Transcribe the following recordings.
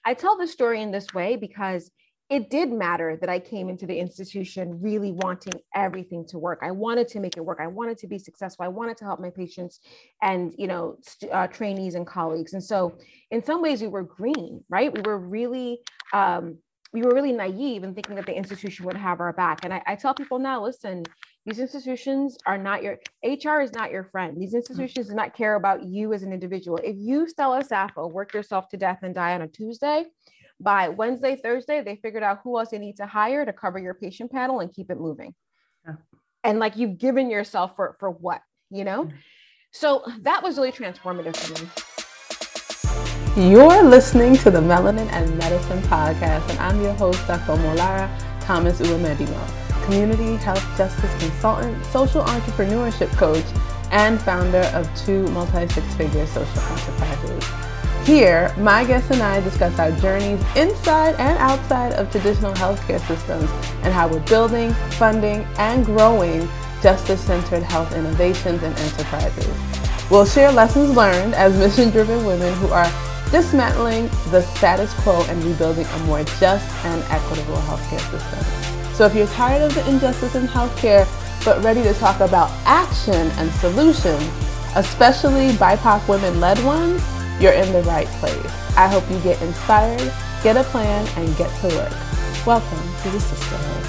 I tell the story in this way because it did matter that I came into the institution really wanting everything to work. I wanted to make it work. I wanted to be successful. I wanted to help my patients and, trainees and colleagues. And so in some ways we were green, right? We were really naive in thinking that the institution would have our back. And I tell people now, listen, these institutions are not your HR is not your friend. These institutions do not care about you as an individual. If you, Stella Sappho, work yourself to death and die on a Tuesday, by Wednesday, Thursday, they figured out who else they need to hire to cover your patient panel and keep it moving. Yeah. And like you've given yourself for what, Yeah. So that was really transformative for me. You're listening to the Melanin and Medicine podcast, and I'm your host, Dr. Molara Thomas Uwamedimo, community health justice consultant, social entrepreneurship coach, and founder of 2 multi-six-figure social enterprises. Here, my guests and I discuss our journeys inside and outside of traditional healthcare systems and how we're building, funding, and growing justice-centered health innovations and enterprises. We'll share lessons learned as mission-driven women who are dismantling the status quo and rebuilding a more just and equitable healthcare system. So if you're tired of the injustice in healthcare, but ready to talk about action and solutions, especially BIPOC women-led ones, you're in the right place. I hope you get inspired, get a plan, and get to work. Welcome to the Sisterhood.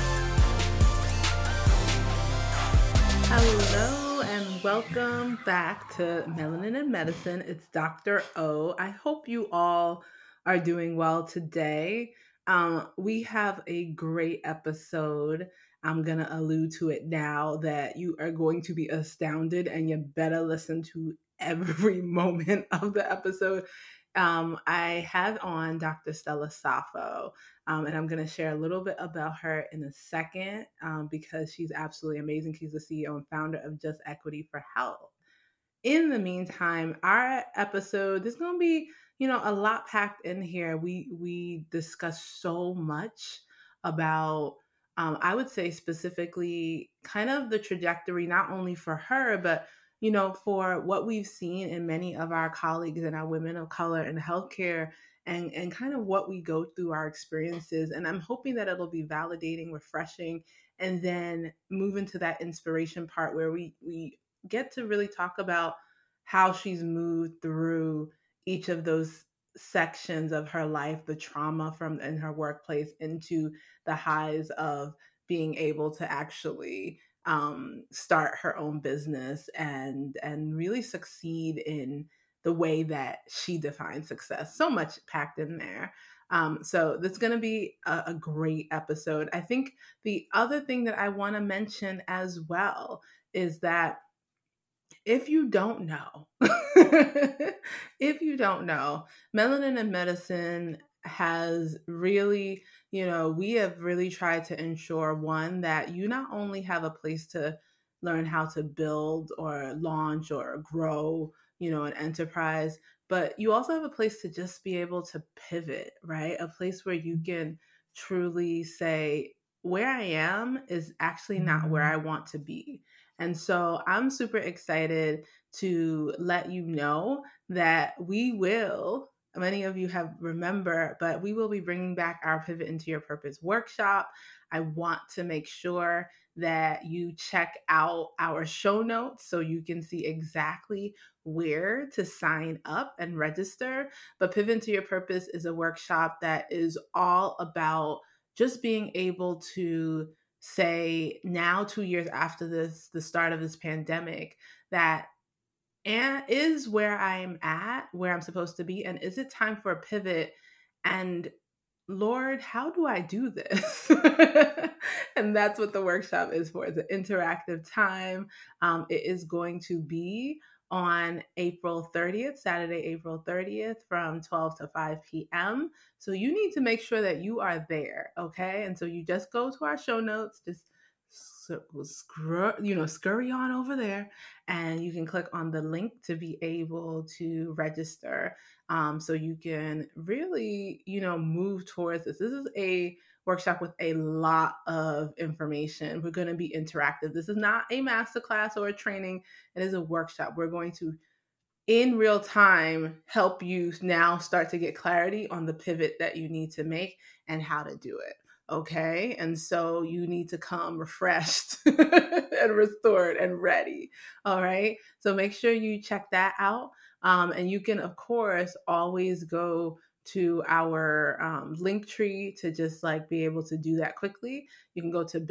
Hello and welcome back to Melanin and Medicine. It's Dr. O. I hope you all are doing well today. We have a great episode. I'm going to allude to it now that you are going to be astounded, and you better listen to every moment of the episode. I have on Dr. Stella Sappho, and I'm going to share a little bit about her in a second because she's absolutely amazing. She's the CEO and founder of Just Equity for Health. In the meantime, our episode, there's going to be, a lot packed in here. We discuss so much about, I would say specifically kind of the trajectory, not only for her, but for what we've seen in many of our colleagues and our women of color in healthcare and kind of what we go through our experiences. And I'm hoping that it'll be validating, refreshing, and then move into that inspiration part where we get to really talk about how she's moved through each of those sections of her life, the trauma from in her workplace into the highs of being able to actually start her own business and really succeed in the way that she defines success. So much packed in there. So this is going to be a great episode. I think the other thing that I want to mention as well is that if you don't know, Melanin and Medicine has really, we have really tried to ensure, one, that you not only have a place to learn how to build or launch or grow, an enterprise, but you also have a place to just be able to pivot, right? A place where you can truly say, where I am is actually not where I want to be. And so I'm super excited to let you know that many of you have remember, but we will be bringing back our Pivot into Your Purpose workshop. I want to make sure that you check out our show notes so you can see exactly where to sign up and register. But Pivot into Your Purpose is a workshop that is all about just being able to say now, 2 years after the start of this pandemic, that and is where I'm at, where I'm supposed to be, and is it time for a pivot? And Lord, how do I do this? And that's what the workshop is for. It's an interactive time. It is going to be on April 30th, Saturday, April 30th from 12 to 5 p.m. So you need to make sure that you are there, okay? And so you just go to our show notes, just scurry on over there, and you can click on the link to be able to register. So you can really, move towards this. This is a workshop with a lot of information. We're going to be interactive. This is not a masterclass or a training. It is a workshop. We're going to in real time help you now start to get clarity on the pivot that you need to make and how to do it. Okay. And so you need to come refreshed and restored and ready. All right. So make sure you check that out. And you can, of course, always go to our link tree to just like be able to do that quickly. You can go to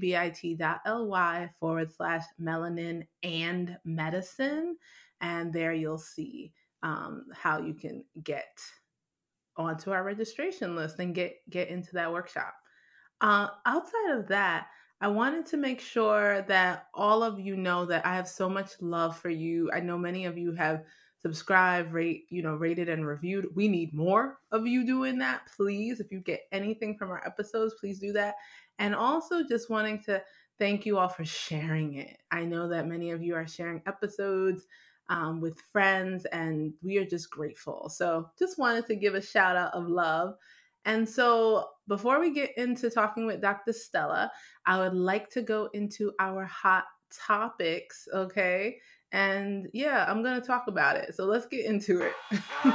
bit.ly/melanin and medicine, and there you'll see how you can get onto our registration list and get into that workshop. Outside of that, I wanted to make sure that all of you know that I have so much love for you. I know many of you have subscribed, rated and reviewed. We need more of you doing that, please. If you get anything from our episodes, please do that. And also just wanting to thank you all for sharing it. I know that many of you are sharing episodes with friends, and we are just grateful. So just wanted to give a shout out of love. And so before we get into talking with Dr. Stella, I would like to go into our hot topics, okay? And yeah, I'm going to talk about it. So let's get into it. All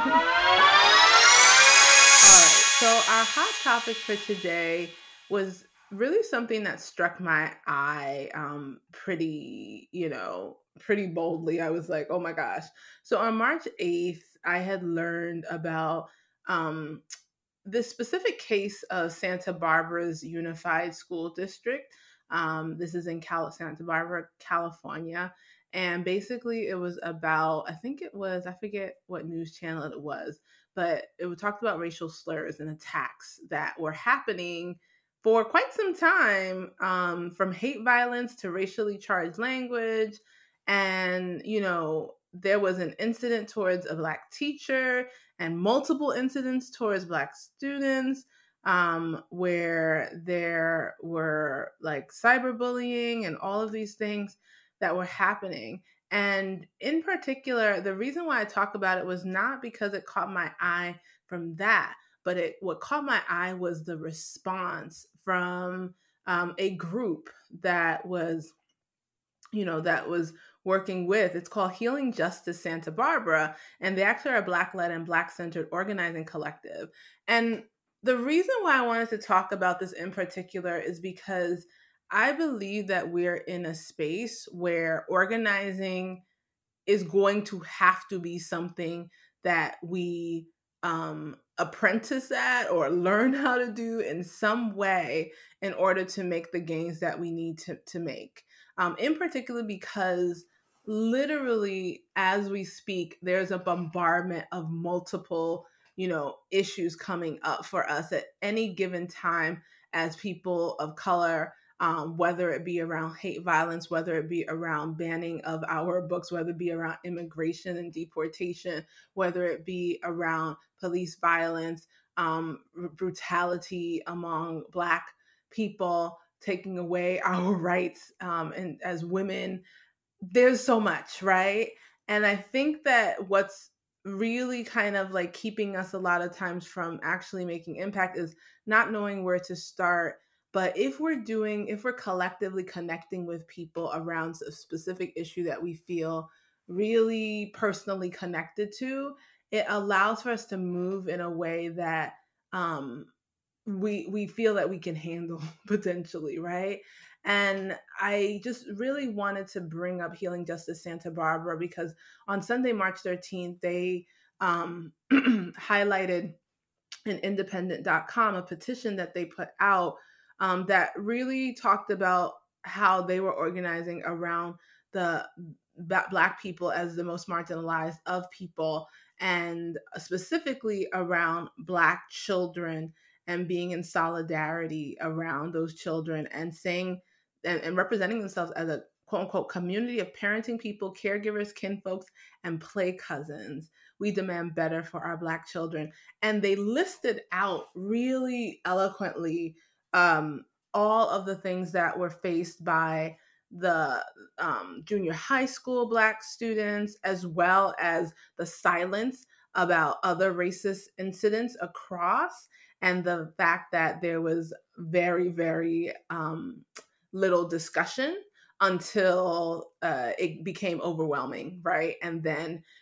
right. So our hot topic for today was really something that struck my eye pretty boldly. I was like, oh my gosh. So on March 8th, I had learned about this specific case of Santa Barbara's Unified School District. This is in Santa Barbara, California. And basically, it was about, I forget what news channel it was, but it talked about racial slurs and attacks that were happening for quite some time, from hate violence to racially charged language. And, there was an incident towards a Black teacher and multiple incidents towards Black students, where there were like cyberbullying and all of these things that were happening. And in particular, the reason why I talk about it was not because it caught my eye from that, but what caught my eye was the response from a group that was working with, it's called Healing Justice Santa Barbara, and they actually are a Black-led and Black-centered organizing collective. And the reason why I wanted to talk about this in particular is because I believe that we're in a space where organizing is going to have to be something that we apprentice at or learn how to do in some way in order to make the gains that we need to make. In particular, because literally as we speak, there's a bombardment of multiple, issues coming up for us at any given time as people of color, whether it be around hate violence, whether it be around banning of our books, whether it be around immigration and deportation, whether it be around police violence, brutality among Black people, taking away our rights, and as women. There's so much, right? And I think that what's really kind of like keeping us a lot of times from actually making impact is not knowing where to start. But if we're collectively connecting with people around a specific issue that we feel really personally connected to, it allows for us to move in a way that we feel that we can handle potentially, right? And I just really wanted to bring up Healing Justice Santa Barbara because on Sunday, March 13th, they highlighted in independent.com a petition that they put out that really talked about how they were organizing around the Black people as the most marginalized of people, and specifically around Black children, and being in solidarity around those children, and saying and representing themselves as a quote unquote community of parenting people, caregivers, kinfolks, and play cousins. We demand better for our Black children. And they listed out really eloquently all of the things that were faced by the junior high school Black students, as well as the silence about other racist incidents across, and the fact that there was very, very little discussion until it became overwhelming, right? And then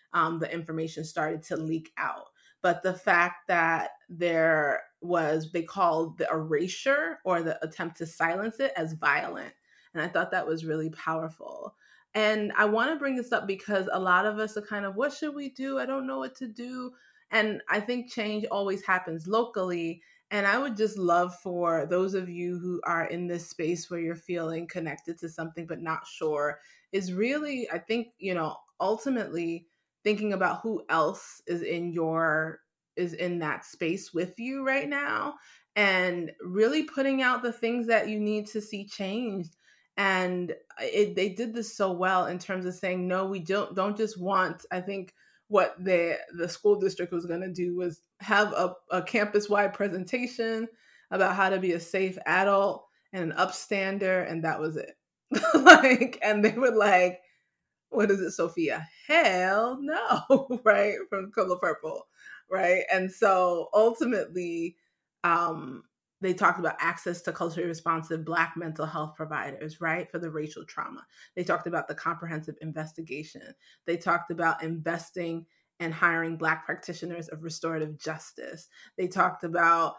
the information started to leak out. But the fact that there was, they called the erasure or the attempt to silence it as violent. And I thought that was really powerful. And I want to bring this up because a lot of us are kind of, what should we do? I don't know what to do. And I think change always happens locally. And I would just love for those of you who are in this space where you're feeling connected to something but not sure, is really, I think, ultimately thinking about who else is in that space with you right now, and really putting out the things that you need to see changed. And they did this so well in terms of saying, no, we don't just want, I think what the school district was going to do was have a campus-wide presentation about how to be a safe adult and an upstander, and that was it. And they were like, what is it, Sophia? Hell no, right? From Color Purple, right? And so ultimately, they talked about access to culturally responsive Black mental health providers, right? For the racial trauma. They talked about the comprehensive investigation. They talked about investing and hiring Black practitioners of restorative justice. They talked about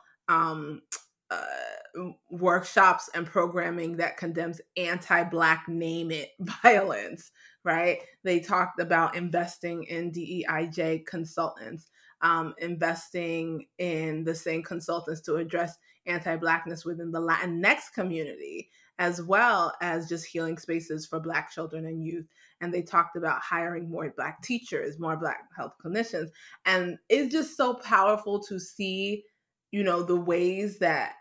workshops and programming that condemns anti-Black name it violence, right? They talked about investing in DEIJ consultants, investing in the same consultants to address anti-Blackness within the Latinx community, as well as just healing spaces for Black children and youth. And they talked about hiring more Black teachers, more Black health clinicians. And it's just so powerful to see, the ways that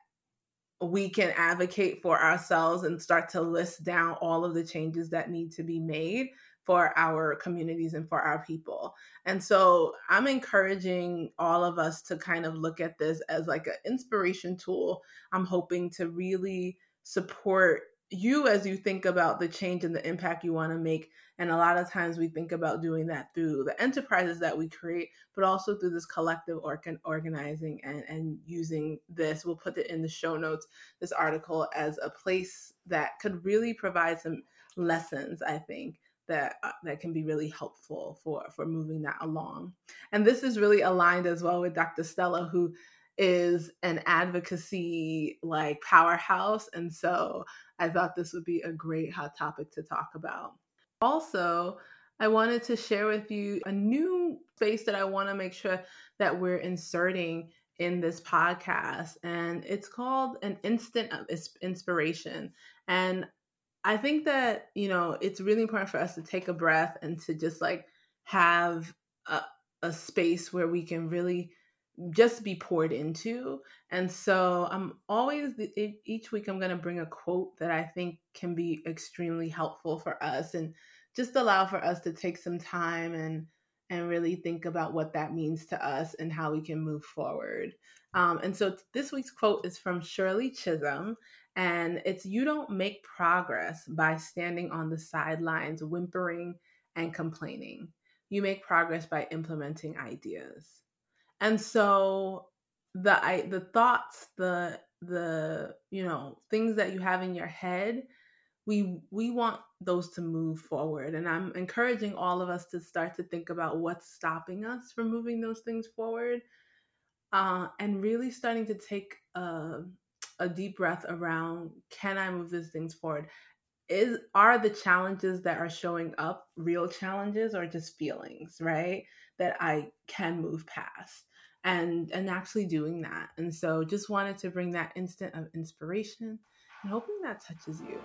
we can advocate for ourselves and start to list down all of the changes that need to be made for our communities and for our people. And so I'm encouraging all of us to kind of look at this as like an inspiration tool. I'm hoping to really support you as you think about the change and the impact you want to make. And a lot of times we think about doing that through the enterprises that we create, but also through this collective organizing and using this. We'll put it in the show notes, this article, as a place that could really provide some lessons, I think, that can be really helpful for moving that along. And this is really aligned as well with Dr. Stella, who is an advocacy like powerhouse. And so I thought this would be a great hot topic to talk about. Also, I wanted to share with you a new space that I want to make sure that we're inserting in this podcast. And it's called an instant of inspiration. And I think that, it's really important for us to take a breath and to just like have a space where we can really just be poured into. And so I'm always, each week I'm going to bring a quote that I think can be extremely helpful for us and just allow for us to take some time and really think about what that means to us and how we can move forward. And so this week's quote is from Shirley Chisholm, and it's, "You don't make progress by standing on the sidelines, whimpering and complaining. You make progress by implementing ideas." And so the thoughts, the things that you have in your head, we want those to move forward. And I'm encouraging all of us to start to think about what's stopping us from moving those things forward, and really starting to take a deep breath around, can I move these things forward? Are the challenges that are showing up real challenges or just feelings, right? That I can move past, and actually doing that. And so just wanted to bring that instant of inspiration and hoping that touches you.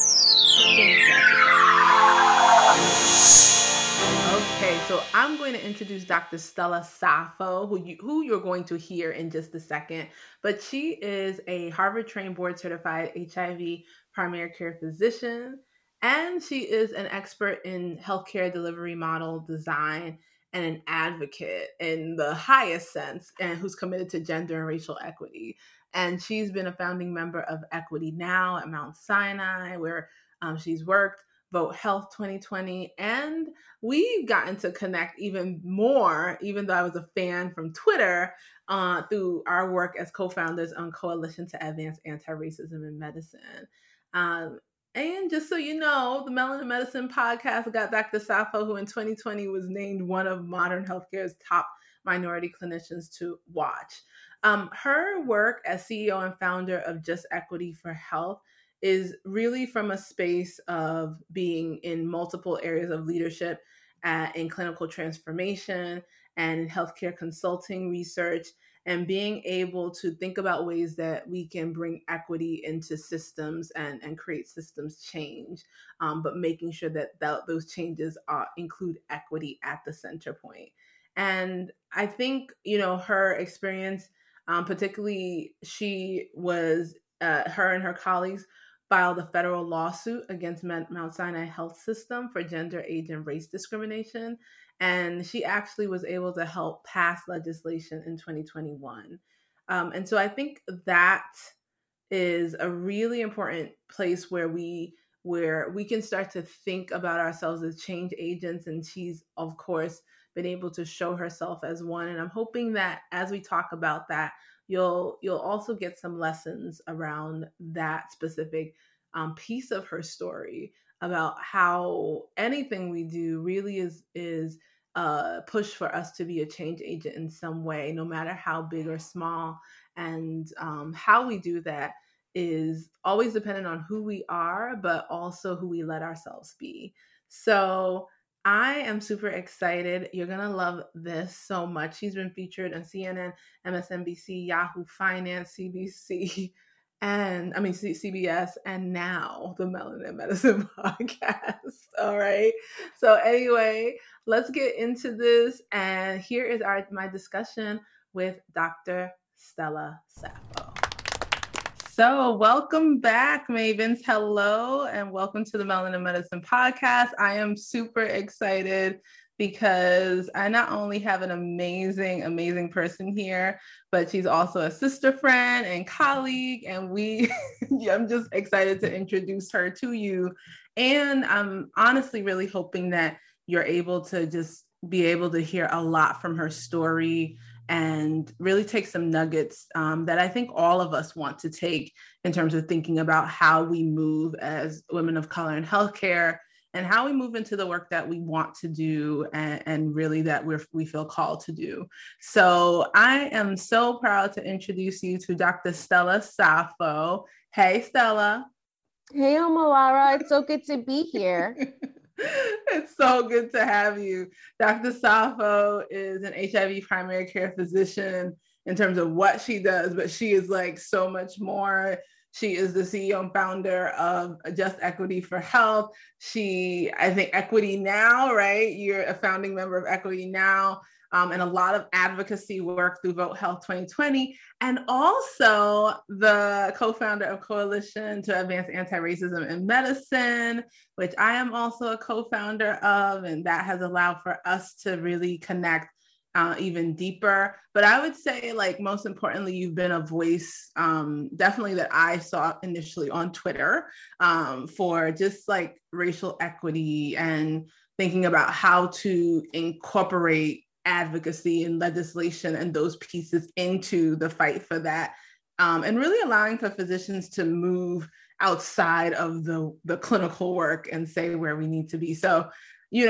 Okay, so I'm going to introduce Dr. Stella Saffo, who you're going to hear in just a second. But she is a Harvard-trained, board-certified HIV primary care physician, and she is an expert in healthcare delivery model design and an advocate in the highest sense, and who's committed to gender and racial equity. And she's been a founding member of Equity Now at Mount Sinai, where she's worked, Vote Health 2020, and we've gotten to connect even more, even though I was a fan from Twitter, through our work as co-founders on Coalition to Advance Anti-Racism in Medicine. And just so you know, the Melanin Medicine podcast got Dr. Safo, who in 2020 was named one of modern healthcare's top minority clinicians to watch. Her work as CEO and founder of Just Equity for Health is really from a space of being in multiple areas of leadership in clinical transformation and in healthcare consulting research, and being able to think about ways that we can bring equity into systems and create systems change, but making sure that those changes include equity at the center point. And I think, her experience, particularly she was, her and her colleagues filed a federal lawsuit against Mount Sinai Health System for gender, age, and race discrimination. And she actually was able to help pass legislation in 2021. And so I think that is a really important place where we can start to think about ourselves as change agents. And she's, of course, been able to show herself as one. And I'm hoping that as we talk about that, you'll also get some lessons around that specific piece of her story, about how anything we do really is push for us to be a change agent in some way, no matter how big or small. And how we do that is always dependent on who we are, but also who we let ourselves be. So I am super excited. You're going to love this so much. She's been featured on CNN, MSNBC, Yahoo Finance, CBC, and CBS, and now the Melanin Medicine podcast. All right. So anyway, let's get into this. And here is my discussion with Dr. Stella Safo. So welcome back, Mavens. Hello, and welcome to the Melanin Medicine podcast. I am super excited because I not only have an amazing, amazing person here, but she's also a sister friend and colleague. And I'm just excited to introduce her to you. And I'm honestly really hoping that you're able to just be able to hear a lot from her story and really take some nuggets that I think all of us want to take in terms of thinking about how we move as women of color in healthcare, and how we move into the work that we want to do, and really that we feel called to do. So I am so proud to introduce you to Dr. Stella Safo. Hey, Stella. Hey, Omalara. It's so good to be here. It's so good to have you. Dr. Safo is an HIV primary care physician in terms of what she does, but she is like so much more. She is the CEO and founder of Just Equity for Health. I think Equity Now, right? You're a founding member of Equity Now. And a lot of advocacy work through Vote Health 2020, and also the co-founder of Coalition to Advance Anti-Racism in Medicine, which I am also a co-founder of, and that has allowed for us to really connect even deeper. But I would say, like, most importantly, you've been a voice, definitely, that I saw initially on Twitter, for just like racial equity and thinking about how to incorporate advocacy and legislation and those pieces into the fight for that, and really allowing for physicians to move outside of the clinical work and say where we need to be. So, you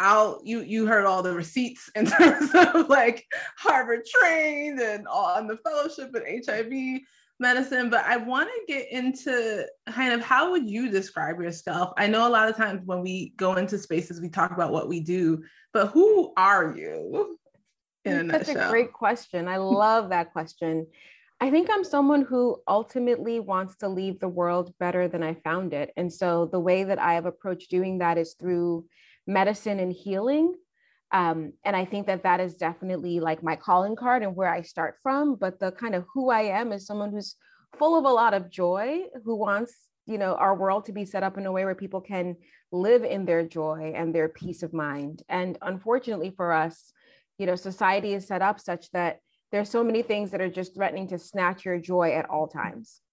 heard all the receipts in terms of like Harvard trained and on the fellowship in HIV medicine, but I want to get into kind of how would you describe yourself? I know a lot of times when we go into spaces, we talk about what we do, but who are you in a nutshell? That's a great question. I love that question. I think I'm someone who ultimately wants to leave the world better than I found it. And so the way that I have approached doing that is through medicine and healing. And I think that is definitely like my calling card and where I start from. But the kind of who I am is someone who's full of a lot of joy, who wants, our world to be set up in a way where people can live in their joy and their peace of mind. And unfortunately for us, society is set up such that there's so many things that are just threatening to snatch your joy at all times.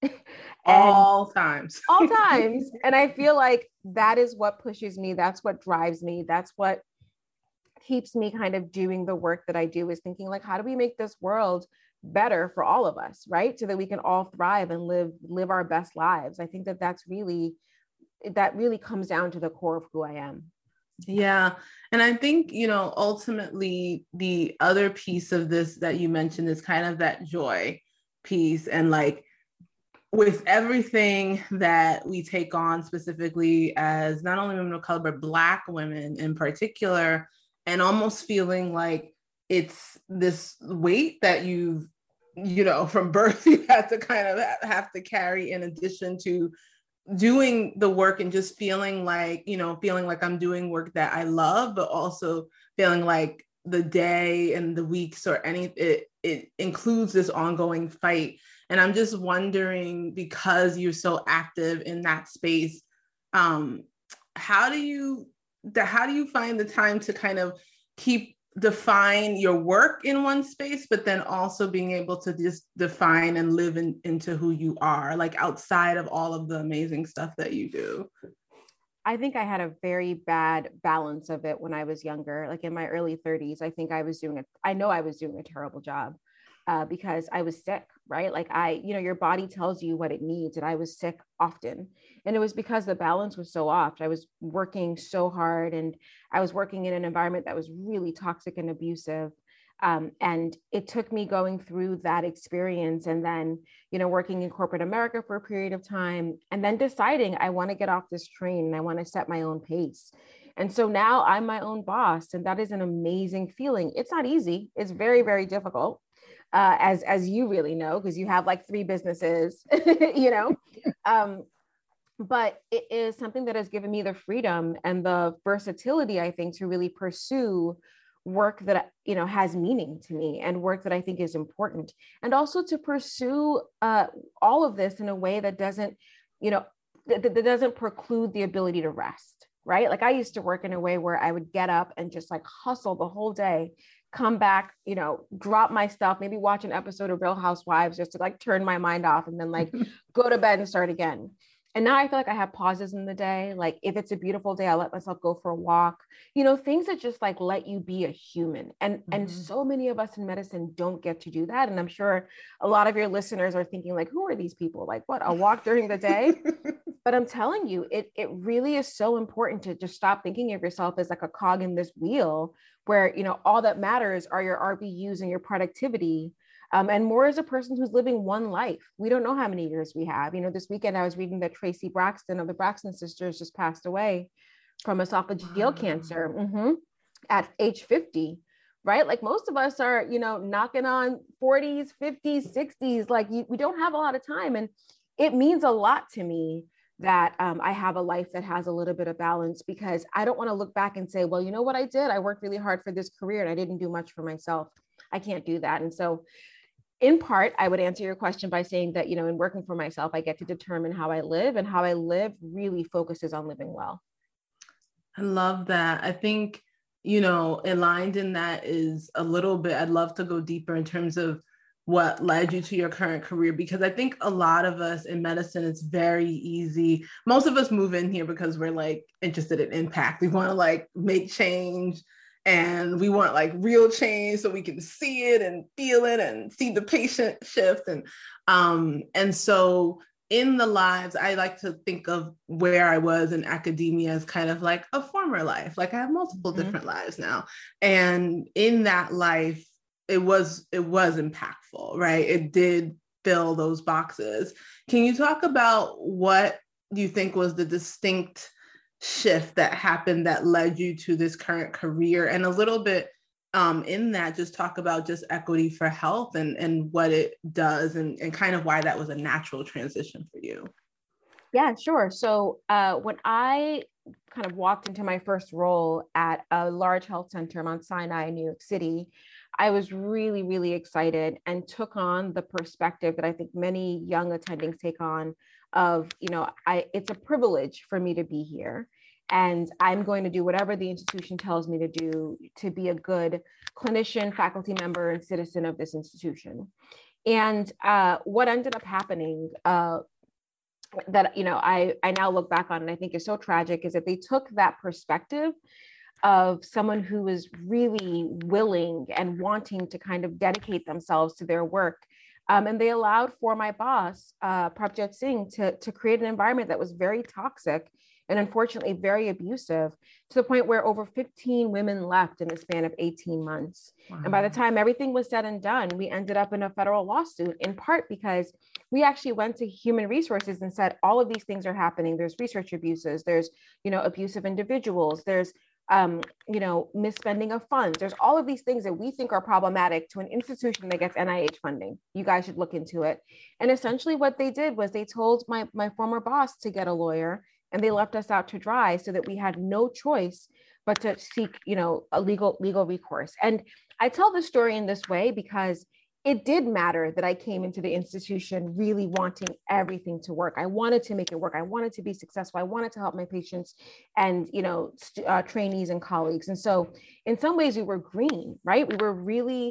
all times. And I feel like that is what pushes me. That's what drives me. That's what keeps me kind of doing the work that I do, is thinking like, how do we make this world better for all of us, right? So that we can all thrive and live our best lives. I think that that's really that really comes down to the core of who I am. Yeah. And I think, ultimately the other piece of this that you mentioned is kind of that joy piece. And like with everything that we take on, specifically as not only women of color, but Black women in particular, and almost feeling like it's this weight that from birth, you have to kind of have to carry, in addition to doing the work and just feeling like I'm doing work that I love, but also feeling like the day and the weeks or it includes this ongoing fight. And I'm just wondering, because you're so active in that space, how do you find the time to kind of define your work in one space, but then also being able to just define and live into who you are, like outside of all of the amazing stuff that you do? I think I had a very bad balance of it when I was younger, like in my early 30s. I think I was doing a terrible job because I was sick, right? Like your body tells you what it needs. And I was sick often. And it was because the balance was so off. I was working so hard and I was working in an environment that was really toxic and abusive. And it took me going through that experience and then, working in corporate America for a period of time and then deciding I want to get off this train and I want to set my own pace. And so now I'm my own boss, and that is an amazing feeling. It's not easy. It's very, very difficult. As you really know, because you have like 3 businesses, but it is something that has given me the freedom and the versatility, I think, to really pursue work that has meaning to me and work that I think is important, and also to pursue all of this in a way that doesn't that doesn't preclude the ability to rest, right? Like I used to work in a way where I would get up and just like hustle the whole day, come back, drop my stuff, maybe watch an episode of Real Housewives just to like turn my mind off, and then like go to bed and start again. And now I feel like I have pauses in the day. Like if it's a beautiful day, I'll let myself go for a walk, things that just like let you be a human. And so many of us in medicine don't get to do that. And I'm sure a lot of your listeners are thinking like, who are these people? Like what, a walk during the day? But I'm telling you, it really is so important to just stop thinking of yourself as like a cog in this wheel where, all that matters are your RVUs and your productivity. And more as a person who's living one life. We don't know how many years we have. This weekend I was reading that Tracy Braxton of the Braxton sisters just passed away from esophageal cancer at age 50, right? Like most of us are, knocking on 40s, 50s, 60s. Like we don't have a lot of time. And it means a lot to me that I have a life that has a little bit of balance, because I don't want to look back and say, well, you know what I did? I worked really hard for this career and I didn't do much for myself. I can't do that. And so in part, I would answer your question by saying that, in working for myself, I get to determine how I live, and how I live really focuses on living well. I love that. I think, aligned in that is a little bit, I'd love to go deeper in terms of what led you to your current career, because I think a lot of us in medicine, it's very easy. Most of us move in here because we're like interested in impact. We want to like make change. And we want like real change so we can see it and feel it and see the patient shift. And so in the lives, I like to think of where I was in academia as kind of like a former life. Like I have multiple different lives now. And in that life, it was impactful, right? It did fill those boxes. Can you talk about what you think was the distinct shift that happened that led you to this current career, and a little bit in that just talk about just equity for health and what it does, and kind of why that was a natural transition for you? Yeah, sure. So when I kind of walked into my first role at a large health center, Mount Sinai in New York City, I was really, really excited and took on the perspective that I think many young attendings take on of, it's a privilege for me to be here. And I'm going to do whatever the institution tells me to do to be a good clinician, faculty member, and citizen of this institution. And what ended up happening that, I now look back on and I think is so tragic is that they took that perspective of someone who was really willing and wanting to kind of dedicate themselves to their work And they allowed for my boss, Prabhat Singh, to create an environment that was very toxic and unfortunately very abusive, to the point where over 15 women left in the span of 18 months. Wow. And by the time everything was said and done, we ended up in a federal lawsuit, in part because we actually went to human resources and said, all of these things are happening. There's research abuses, there's, abusive individuals, there's, misspending of funds. There's all of these things that we think are problematic to an institution that gets NIH funding. You guys should look into it. And essentially what they did was they told my former boss to get a lawyer, and they left us out to dry so that we had no choice but to seek, a legal recourse. And I tell this story in this way because it did matter that I came into the institution really wanting everything to work. I wanted to make it work. I wanted to be successful. I wanted to help my patients and, trainees and colleagues. And so in some ways we were green, right? We were really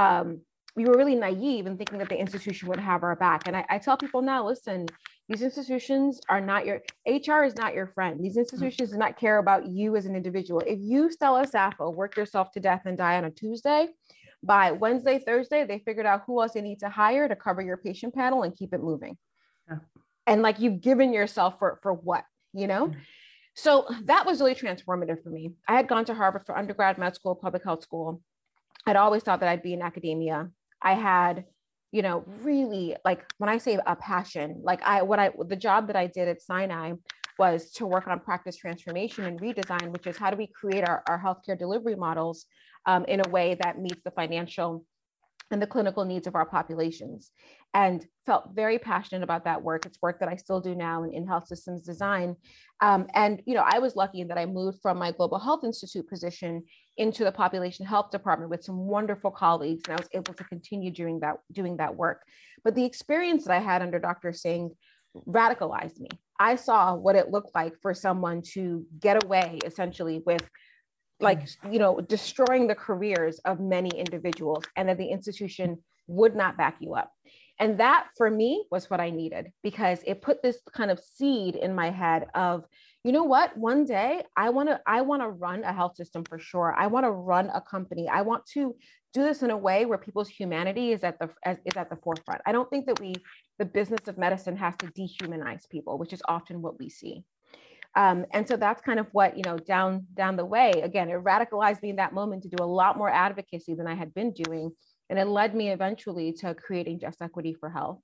naive in thinking that the institution would have our back. And I tell people now, listen, these institutions are not HR is not your friend. These institutions do not care about you as an individual. If you, Stella Sappho, work yourself to death and die on a Tuesday, by Wednesday, Thursday, they figured out who else they need to hire to cover your patient panel and keep it moving. Yeah. And like, you've given yourself for what, Yeah. So that was really transformative for me. I had gone to Harvard for undergrad, med school, public health school. I'd always thought that I'd be in academia. I had, really, like, when I say a passion, like the job that I did at Sinai was to work on practice transformation and redesign, which is how do we create our healthcare delivery models in a way that meets the financial and the clinical needs of our populations, and felt very passionate about that work. It's work that I still do now in health systems design. And, I was lucky that I moved from my Global Health Institute position into the population health department with some wonderful colleagues. And I was able to continue doing that work. But the experience that I had under Dr. Singh radicalized me. I saw what it looked like for someone to get away essentially with, like, destroying the careers of many individuals, and that the institution would not back you up. And that for me was what I needed, because it put this kind of seed in my head of, what, one day I want to run a health system for sure. I want to run a company. I want to do this in a way where people's humanity is at the forefront. I don't think that the business of medicine has to dehumanize people, which is often what we see. And so that's kind of what, down the way, again, it radicalized me in that moment to do a lot more advocacy than I had been doing. And it led me eventually to creating Just Equity for Health.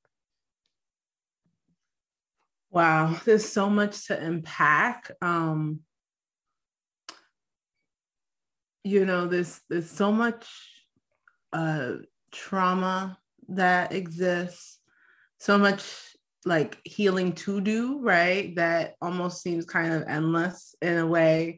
Wow, there's so much to unpack. There's so much trauma that exists, so much like healing to do, right? That almost seems kind of endless in a way.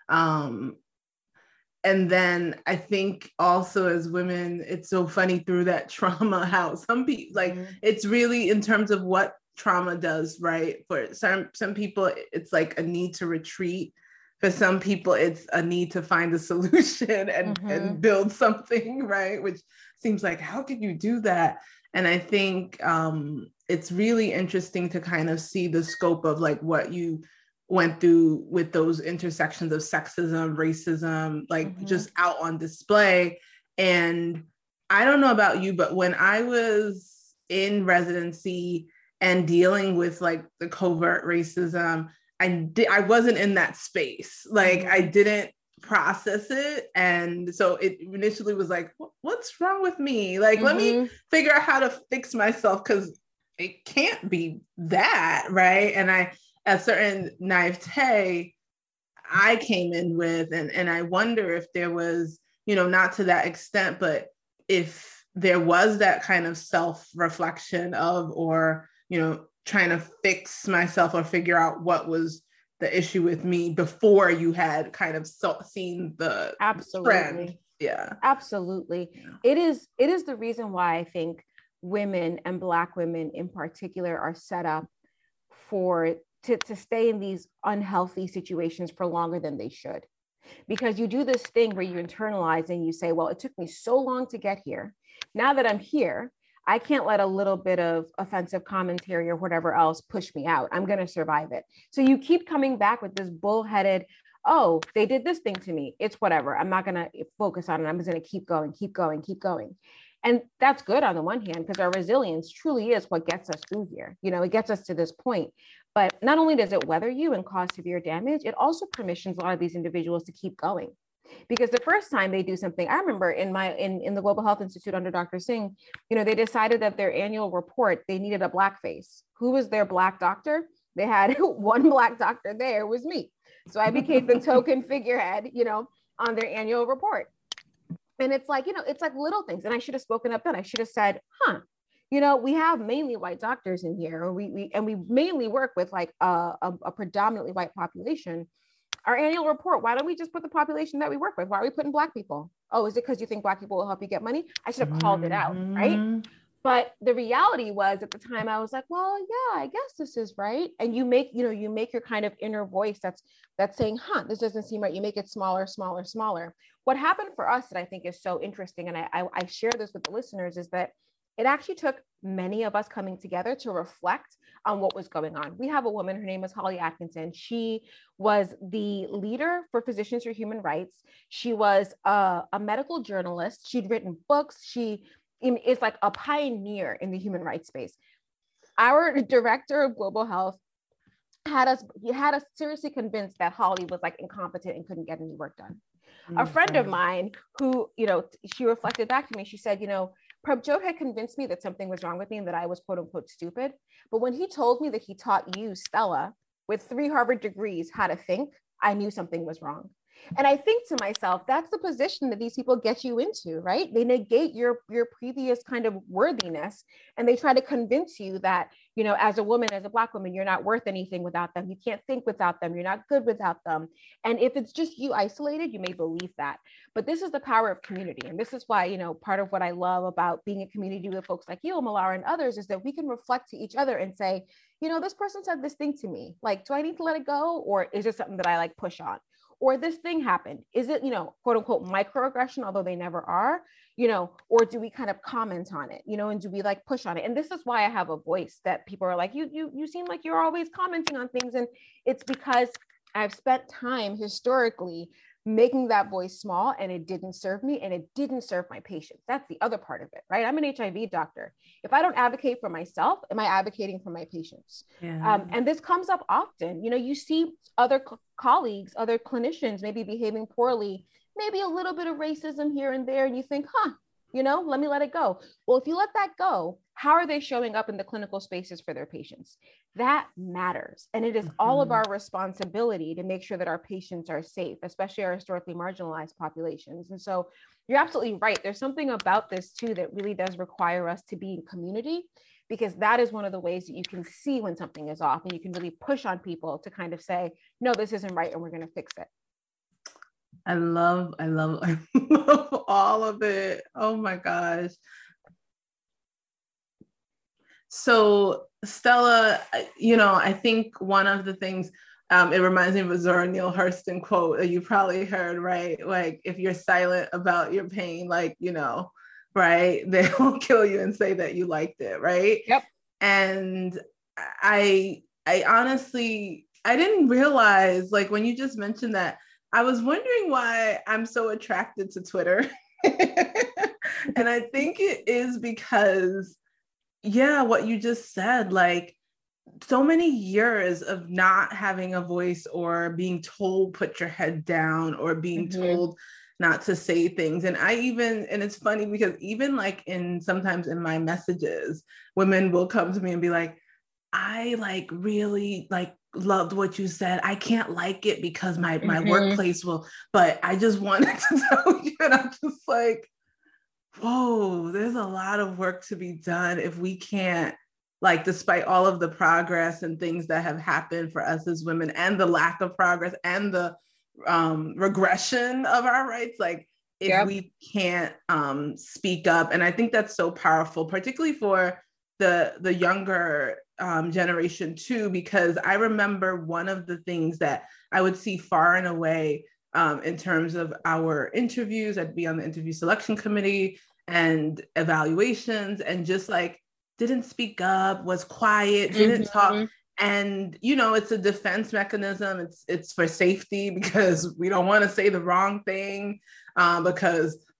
And then I think also as women, it's so funny through that trauma, how some people, it's really in terms of what trauma does, right? For some people, it's like a need to retreat. For some people, it's a need to find a solution and build something, right? Which seems like, how could you do that? And I think it's really interesting to kind of see the scope of like what you went through with those intersections of sexism, racism, just out on display. And I don't know about you, but when I was in residency and dealing with like the covert racism, I wasn't in that space. I didn't process it. And so it initially was like, what's wrong with me? Let me figure out how to fix myself, because it can't be that, right? And a certain naivete I came in with, and I wonder if there was, not to that extent, but if there was that kind of self-reflection of, or, trying to fix myself or figure out what was the issue with me before you had kind of seen the trend. Yeah, absolutely. Yeah. It is the reason why I think women, and Black women in particular, are set up to stay in these unhealthy situations for longer than they should. Because you do this thing where you internalize and you say, well, it took me so long to get here. Now that I'm here, I can't let a little bit of offensive commentary or whatever else push me out. I'm going to survive it. So you keep coming back with this bullheaded, oh, they did this thing to me. It's whatever. I'm not going to focus on it. I'm just going to keep going. And that's good on the one hand, because our resilience truly is what gets us through here. It gets us to this point. But not only does it weather you and cause severe damage, it also permissions a lot of these individuals to keep going. Because the first time they do something, I remember in the Global Health Institute under Dr. Singh, they decided that their annual report, they needed a Black face. Who was their Black doctor? They had one Black doctor there, it was me. So I became the token figurehead, on their annual report. And it's like, it's like little things. And I should have spoken up then. I should have said, we have mainly white doctors in here, or we mainly work with like a predominantly white population. Our annual report, why don't we just put the population that we work with? Why are we putting Black people? Oh, is it because you think Black people will help you get money? I should have called it out, right? But the reality was at the time I was like, well, yeah, I guess this is right. And you make your kind of inner voice that's saying, this doesn't seem right. You make it smaller, smaller, smaller. What happened for us that I think is so interesting, and I share this with the listeners, is that it actually took many of us coming together to reflect on what was going on. We have a woman, her name is Holly Atkinson. She was the leader for Physicians for Human Rights. She was a medical journalist. She'd written books. She is like a pioneer in the human rights space. Our director of global health had us seriously convinced that Holly was like incompetent and couldn't get any work done. Mm-hmm. A friend of mine who, she reflected back to me, she said, Prabjot had convinced me that something was wrong with me and that I was quote unquote stupid. But when he told me that he taught you, Stella, with 3 Harvard degrees, how to think, I knew something was wrong. And I think to myself, that's the position that these people get you into, right? They negate your previous kind of worthiness, and they try to convince you that, as a woman, as a Black woman, you're not worth anything without them. You can't think without them. You're not good without them. And if it's just you isolated, you may believe that. But this is the power of community. And this is why, part of what I love about being a community with folks like you, Malara, and others, is that we can reflect to each other and say, this person said this thing to me. Like, do I need to let it go? Or is it something that I like push on? Or this thing happened. Is it, quote unquote, microaggression, although they never are, or do we kind of comment on it, and do we like push on it? And this is why I have a voice that people are like, you seem like you're always commenting on things. And it's because I've spent time historically making that voice small, and it didn't serve me, and it didn't serve my patients. That's the other part of it, right? I'm an HIV doctor. If I don't advocate for myself, am I advocating for my patients? Yeah. And this comes up often. You see other colleagues, other clinicians maybe behaving poorly, maybe a little bit of racism here and there, and you think, let me let it go. Well, if you let that go, how are they showing up in the clinical spaces for their patients? That matters. And it is all of our responsibility to make sure that our patients are safe, especially our historically marginalized populations. And so you're absolutely right. There's something about this too that really does require us to be in community, because that is one of the ways that you can see when something is off, and you can really push on people to kind of say, no, this isn't right, and we're going to fix it. I love all of it. Oh my gosh. So Stella, I think one of the things, it reminds me of a Zora Neale Hurston quote that you probably heard, right? Like, if you're silent about your pain, like, right, they will kill you and say that you liked it, right? Yep. And I honestly, I didn't realize, like, when you just mentioned that, I was wondering why I'm so attracted to Twitter. And I think it is because, what you just said, like, so many years of not having a voice, or being told, put your head down, or being told not to say things. And and it's funny because even like sometimes in my messages, women will come to me and be like, I like really like loved what you said. I can't like it because my workplace will, but I just wanted to tell you. And I'm just like, whoa, there's a lot of work to be done if we can't, like, despite all of the progress and things that have happened for us as women, and the lack of progress and the regression of our rights, like, if we can't speak up. And I think that's so powerful, particularly for the younger generation too, because I remember one of the things that I would see far and away in terms of our interviews. I'd be on the interview selection committee and evaluations, and just like didn't speak up, was quiet, didn't talk. And, it's a defense mechanism. It's for safety, because we don't want to say the wrong thing, because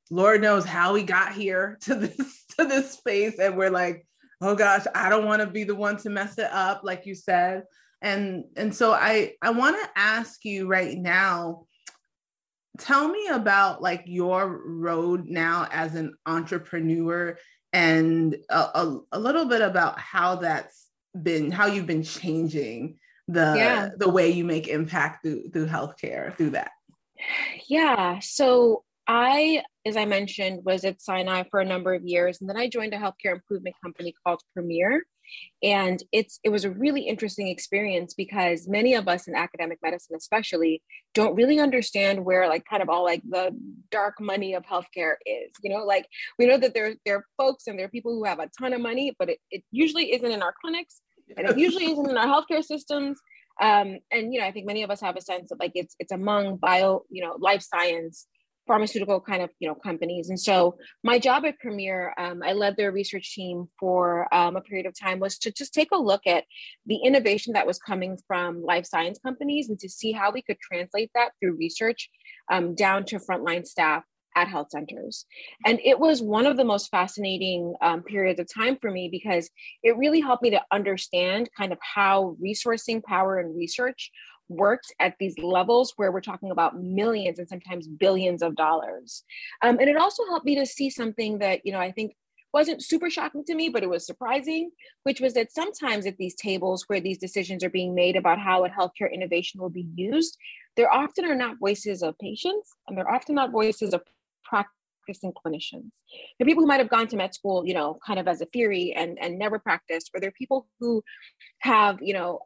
Lord knows how we got here to this space, and we're like, oh gosh, I don't want to be the one to mess it up, like you said. And so I want to ask you right now, tell me about like your road now as an entrepreneur, and a little bit about how how you've been changing the way you make impact through healthcare through that. Yeah. So I, as I mentioned, was at Sinai for a number of years, and then I joined a healthcare improvement company called Premier. And it was a really interesting experience because many of us in academic medicine, especially, don't really understand where like kind of all like the dark money of healthcare is. Like we know that there are folks and there are people who have a ton of money, but it usually isn't in our clinics, and it usually isn't in our healthcare systems. And I think many of us have a sense of like it's among life science, pharmaceutical kind of companies. And so my job at Premier, I led their research team for a period of time, was to just take a look at the innovation that was coming from life science companies and to see how we could translate that through research down to frontline staff at health centers. And it was one of the most fascinating periods of time for me because it really helped me to understand kind of how resourcing power and research worked at these levels where we're talking about millions and sometimes billions of dollars. And it also helped me to see something that, I think wasn't super shocking to me, but it was surprising, which was that sometimes at these tables where these decisions are being made about how a healthcare innovation will be used, there often are not voices of patients, and they're often not voices of practicing clinicians. There are people who might have gone to med school, kind of as a theory and never practiced, or there are people who have,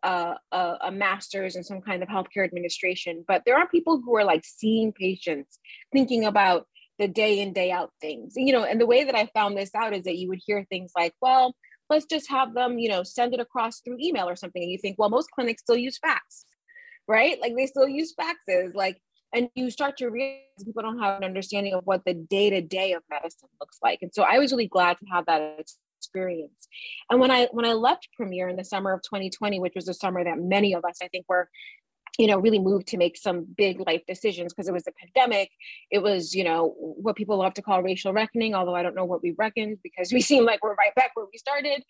a master's in some kind of healthcare administration, but there are people who are like seeing patients, thinking about the day in, day out things, and the way that I found this out is that you would hear things like, well, let's just have them, send it across through email or something. And you think, well, most clinics still use fax, right? Like they still use faxes, and you start to realize people don't have an understanding of what the day-to-day of medicine looks like. And so I was really glad to have that experience. And when I left Premier in the summer of 2020, which was the summer that many of us, I think, were really moved to make some big life decisions because it was a pandemic. It was, what people love to call racial reckoning, although I don't know what we reckoned because we seem like we're right back where we started.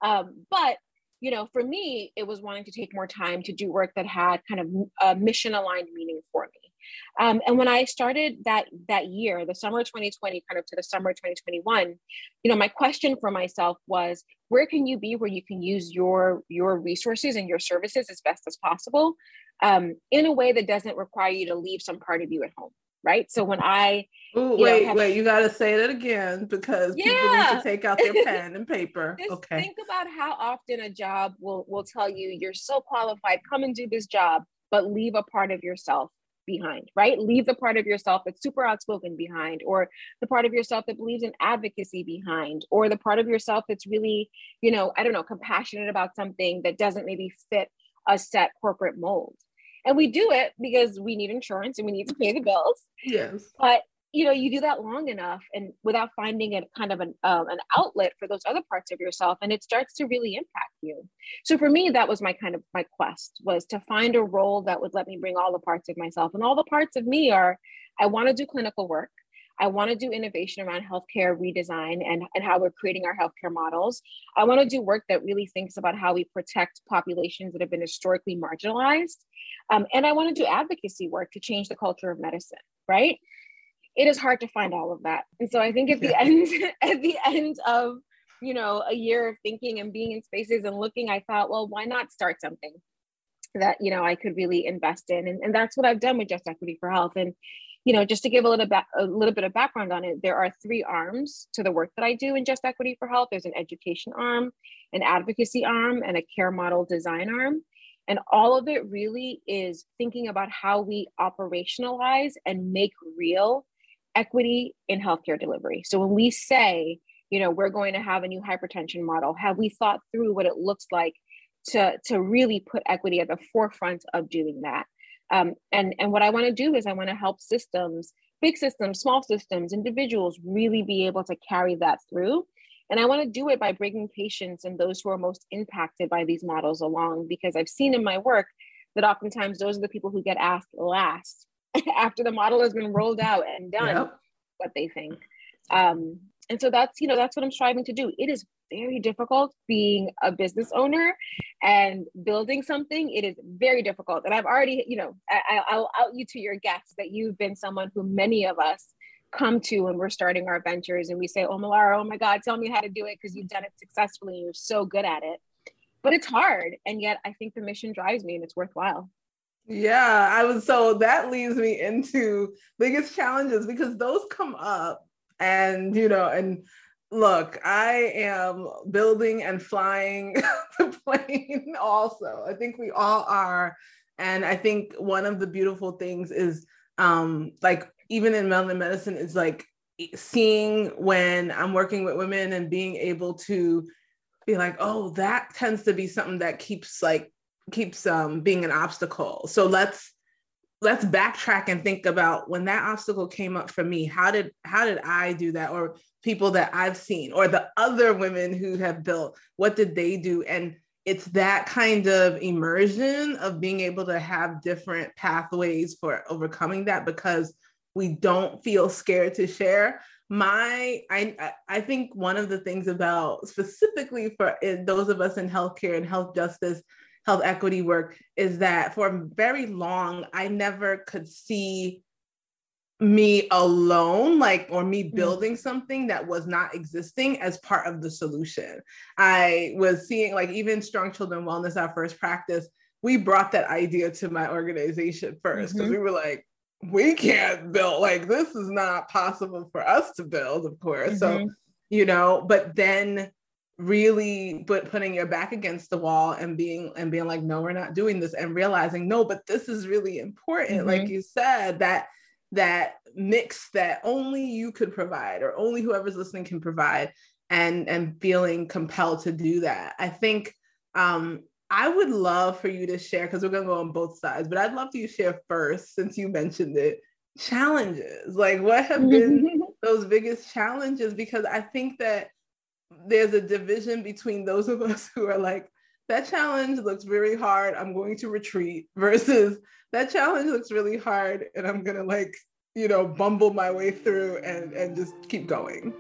But for me, it was wanting to take more time to do work that had kind of a mission aligned meaning for me. And when I started that year, the summer of 2020, kind of to the summer of 2021, my question for myself was, where can you be where you can use your resources and your services as best as possible in a way that doesn't require you to leave some part of you at home, right? So when I wait, you got to say that again because people need to take out their pen and paper. Okay. Think about how often a job will tell you you're so qualified, come and do this job, but leave a part of yourself behind, right? Leave the part of yourself that's super outspoken behind, or the part of yourself that believes in advocacy behind, or the part of yourself that's really, compassionate about something that doesn't maybe fit a set corporate mold. And we do it because we need insurance and we need to pay the bills. Yes. But you do that long enough and without finding a kind of an outlet for those other parts of yourself, and it starts to really impact you. So for me, that was my quest, was to find a role that would let me bring all the parts of myself. And all the parts of me are, I want to do clinical work. I want to do innovation around healthcare redesign and how we're creating our healthcare models. I want to do work that really thinks about how we protect populations that have been historically marginalized. And I want to do advocacy work to change the culture of medicine, right? It is hard to find all of that. And so I think at the end of, a year of thinking and being in spaces and looking, I thought, well, why not start something that, I could really invest in? And that's what I've done with Just Equity for Health. And, just to give a little bit of background on it, there are 3 arms to the work that I do in Just Equity for Health. There's an education arm, an advocacy arm, and a care model design arm. And all of it really is thinking about how we operationalize and make real equity in healthcare delivery. So when we say, we're going to have a new hypertension model, have we thought through what it looks like to really put equity at the forefront of doing that? And what I want to do is I want to help systems, big systems, small systems, individuals really be able to carry that through. And I want to do it by bringing patients and those who are most impacted by these models along, because I've seen in my work that oftentimes those are the people who get asked last after the model has been rolled out and done. what they think. And so that's, that's what I'm striving to do. It is very difficult being a business owner and building something. It is very difficult. And I've already, I'll out you to your guests that you've been someone who many of us come to when we're starting our ventures and we say, oh, Melara, oh my God, tell me how to do it because you've done it successfully and you're so good at it. But it's hard. And yet I think the mission drives me and it's worthwhile. Yeah, so that leads me into biggest challenges because those come up and, and look, I am building and flying the plane also. I think we all are. And I think one of the beautiful things is like even in Melanin Medicine is like seeing when I'm working with women and being able to be like, oh, that tends to be something that keeps being an obstacle. So let's backtrack and think about when that obstacle came up for me, how did I do that? Or people that I've seen or the other women who have built, what did they do? And it's that kind of immersion of being able to have different pathways for overcoming that because we don't feel scared to share. I think one of the things about specifically for those of us in healthcare and health justice, health equity work is that for very long, I never could see me alone, or me building something that was not existing as part of the solution. I was seeing even Strong Children Wellness, our first practice, we brought that idea to my organization first because we were like, we can't build, this is not possible for us to build, of course. So, but then really putting your back against the wall and being like, no, we're not doing this, and realizing, no, but this is really important. Like you said, that mix that only you could provide or only whoever's listening can provide, and feeling compelled to do that. I think I would love for you to share, because we're going to go on both sides, but I'd love for you to share first, since you mentioned it, challenges. What have been those biggest challenges? Because I think that there's a division between those of us who are like, that challenge looks very hard, I'm going to retreat, versus that challenge looks really hard and I'm going to bumble my way through and just keep going.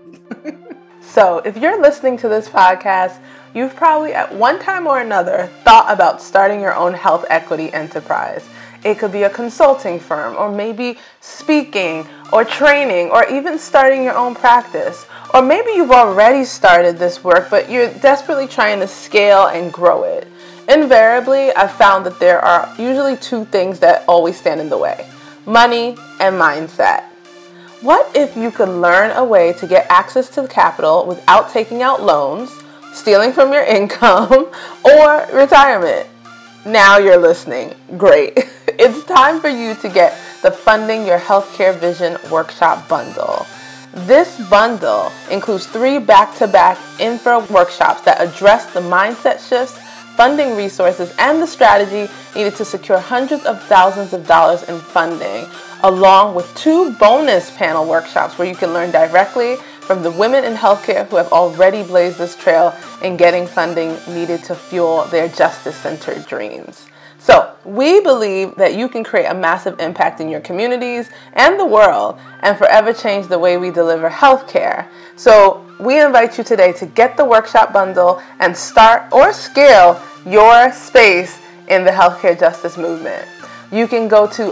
So if you're listening to this podcast, you've probably at one time or another thought about starting your own health equity enterprise. It could be a consulting firm, or maybe speaking or training, or even starting your own practice. Or maybe you've already started this work, but you're desperately trying to scale and grow it. Invariably, I've found that there are usually two things that always stand in the way: money and mindset. What if you could learn a way to get access to the capital without taking out loans, stealing from your income, or retirement? Now you're listening. Great. It's time for you to get the Funding Your Healthcare Vision Workshop Bundle. This bundle includes 3 back-to-back info workshops that address the mindset shifts, funding resources, and the strategy needed to secure hundreds of thousands of dollars in funding, along with 2 bonus panel workshops where you can learn directly from the women in healthcare who have already blazed this trail in getting funding needed to fuel their justice-centered dreams. So we believe that you can create a massive impact in your communities and the world and forever change the way we deliver healthcare. So we invite you today to get the workshop bundle and start or scale your space in the healthcare justice movement. You can go to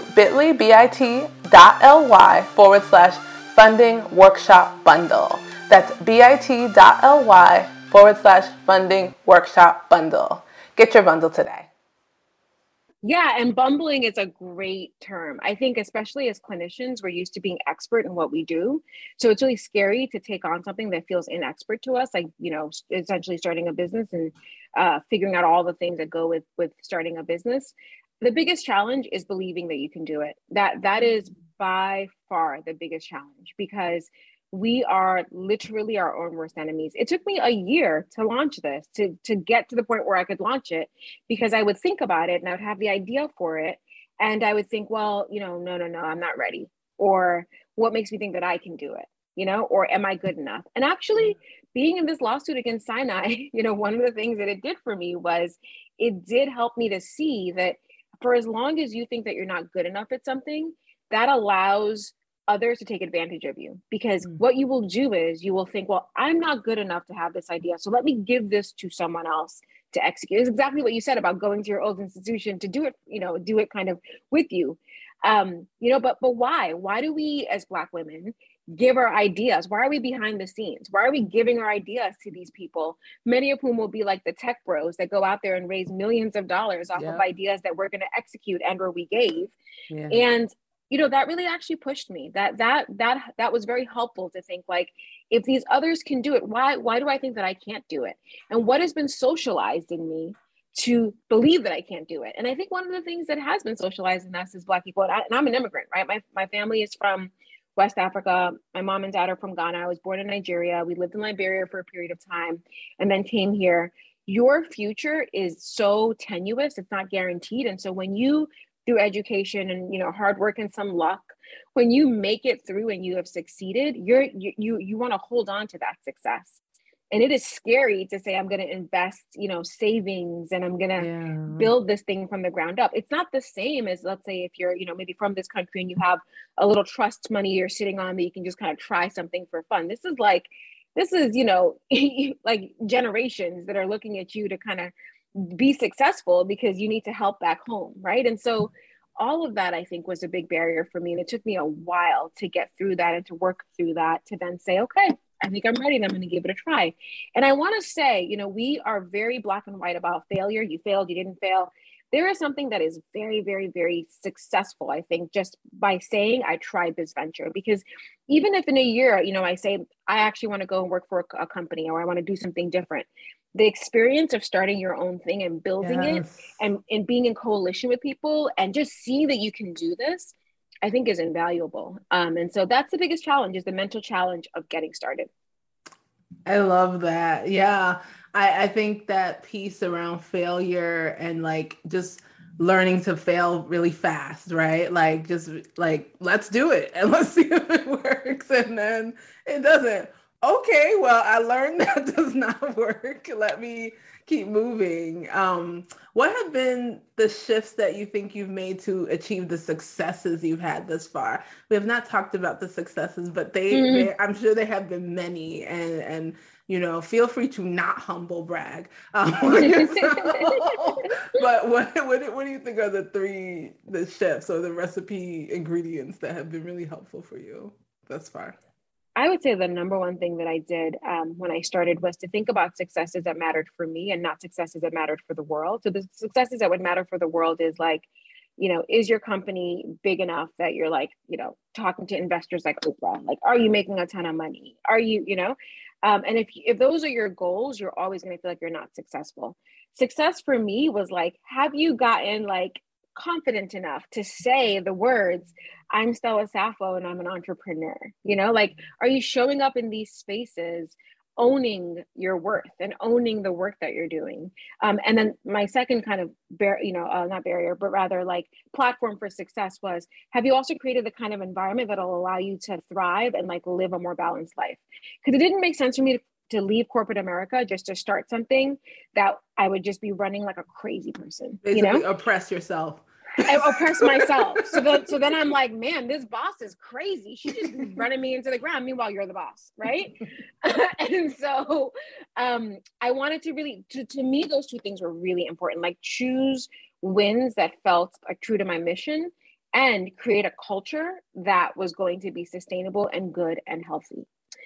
bit.ly/funding workshop bundle. That's bit.ly/funding workshop bundle. Get your bundle today. Yeah, and bumbling is a great term. I think especially as clinicians, we're used to being expert in what we do. So it's really scary to take on something that feels inexpert to us, essentially starting a business and figuring out all the things that go with starting a business. The biggest challenge is believing that you can do it. That is by far the biggest challenge, because we are literally our own worst enemies. It took me a year to launch this, to get to the point where I could launch it, because I would think about it and I would have the idea for it. And I would think, well, no, I'm not ready. Or what makes me think that I can do it? Or am I good enough? And actually being in this lawsuit against Sinai, one of the things that it did for me was it did help me to see that for as long as you think that you're not good enough at something, that allows others to take advantage of you, because Mm. what you will do is you will think, well, I'm not good enough to have this idea, so let me give this to someone else to execute. It's exactly what you said about going to your old institution to do it, do it kind of with you. But why do we as Black women give our ideas? Why are we behind the scenes? Why are we giving our ideas to these people, many of whom will be like the tech bros that go out there and raise millions of dollars off of ideas that we're going to execute and or we gave? Yeah. And that really actually pushed me. That was very helpful to think, like, if these others can do it, why do I think that I can't do it? And what has been socialized in me to believe that I can't do it? And I think one of the things that has been socialized in us as Black people, and I'm an immigrant, right? My family is from West Africa. My mom and dad are from Ghana. I was born in Nigeria. We lived in Liberia for a period of time and then came here. Your future is so tenuous, it's not guaranteed. And so when you, through education and hard work and some luck, when you make it through and you have succeeded, you want to hold on to that success. And it is scary to say, I'm going to invest, savings, and I'm going to build this thing from the ground up. It's not the same as, let's say, if you're, maybe from this country and you have a little trust money you're sitting on that you can just kind of try something for fun. This is like generations that are looking at you to kind of be successful because you need to help back home, right? And so all of that, I think, was a big barrier for me. And it took me a while to get through that and to work through that, to then say, okay, I think I'm ready and I'm going to give it a try. And I want to say, we are very Black and white about failure. You failed, you didn't fail. There is something that is very, very, very successful, I think, just by saying I tried this venture. Because even if in a year, I say, I actually want to go and work for a company, or I want to do something different, the experience of starting your own thing and building it and being in coalition with people and just seeing that you can do this, I think is invaluable. And so that's the biggest challenge, is the mental challenge of getting started. I love that. Yeah. I think that piece around failure and like just learning to fail really fast, right? Like, just like, let's do it and let's see if it works. And then it doesn't. Okay, well, I learned that does not work. Let me keep moving. What have been the shifts that you think you've made to achieve the successes you've had thus far? We have not talked about the successes, but they I'm sure there have been many, and feel free to not humble brag. But what do you think are the shifts or the recipe ingredients that have been really helpful for you thus far? I would say the number one thing that I did when I started was to think about successes that mattered for me and not successes that mattered for the world. So the successes that would matter for the world is like, is your company big enough that you're like, talking to investors like Oprah? Like, are you making a ton of money? Are you, and if those are your goals, you're always going to feel like you're not successful. Success for me was like, have you gotten like confident enough to say the words, I'm Stella Saffo and I'm an entrepreneur? Like, are you showing up in these spaces owning your worth and owning the work that you're doing? And then my second kind of not barrier, but rather like platform for success was, have you also created the kind of environment that'll allow you to thrive and like live a more balanced life? Because it didn't make sense for me to leave corporate America just to start something that I would just be running like a crazy person. Basically, oppress yourself. I oppress myself. So then I'm like, man, this boss is crazy. She's just running me into the ground. Meanwhile, you're the boss, right? And so I wanted to really, to me, those two things were really important. Like, choose wins that felt like true to my mission and create a culture that was going to be sustainable and good and healthy.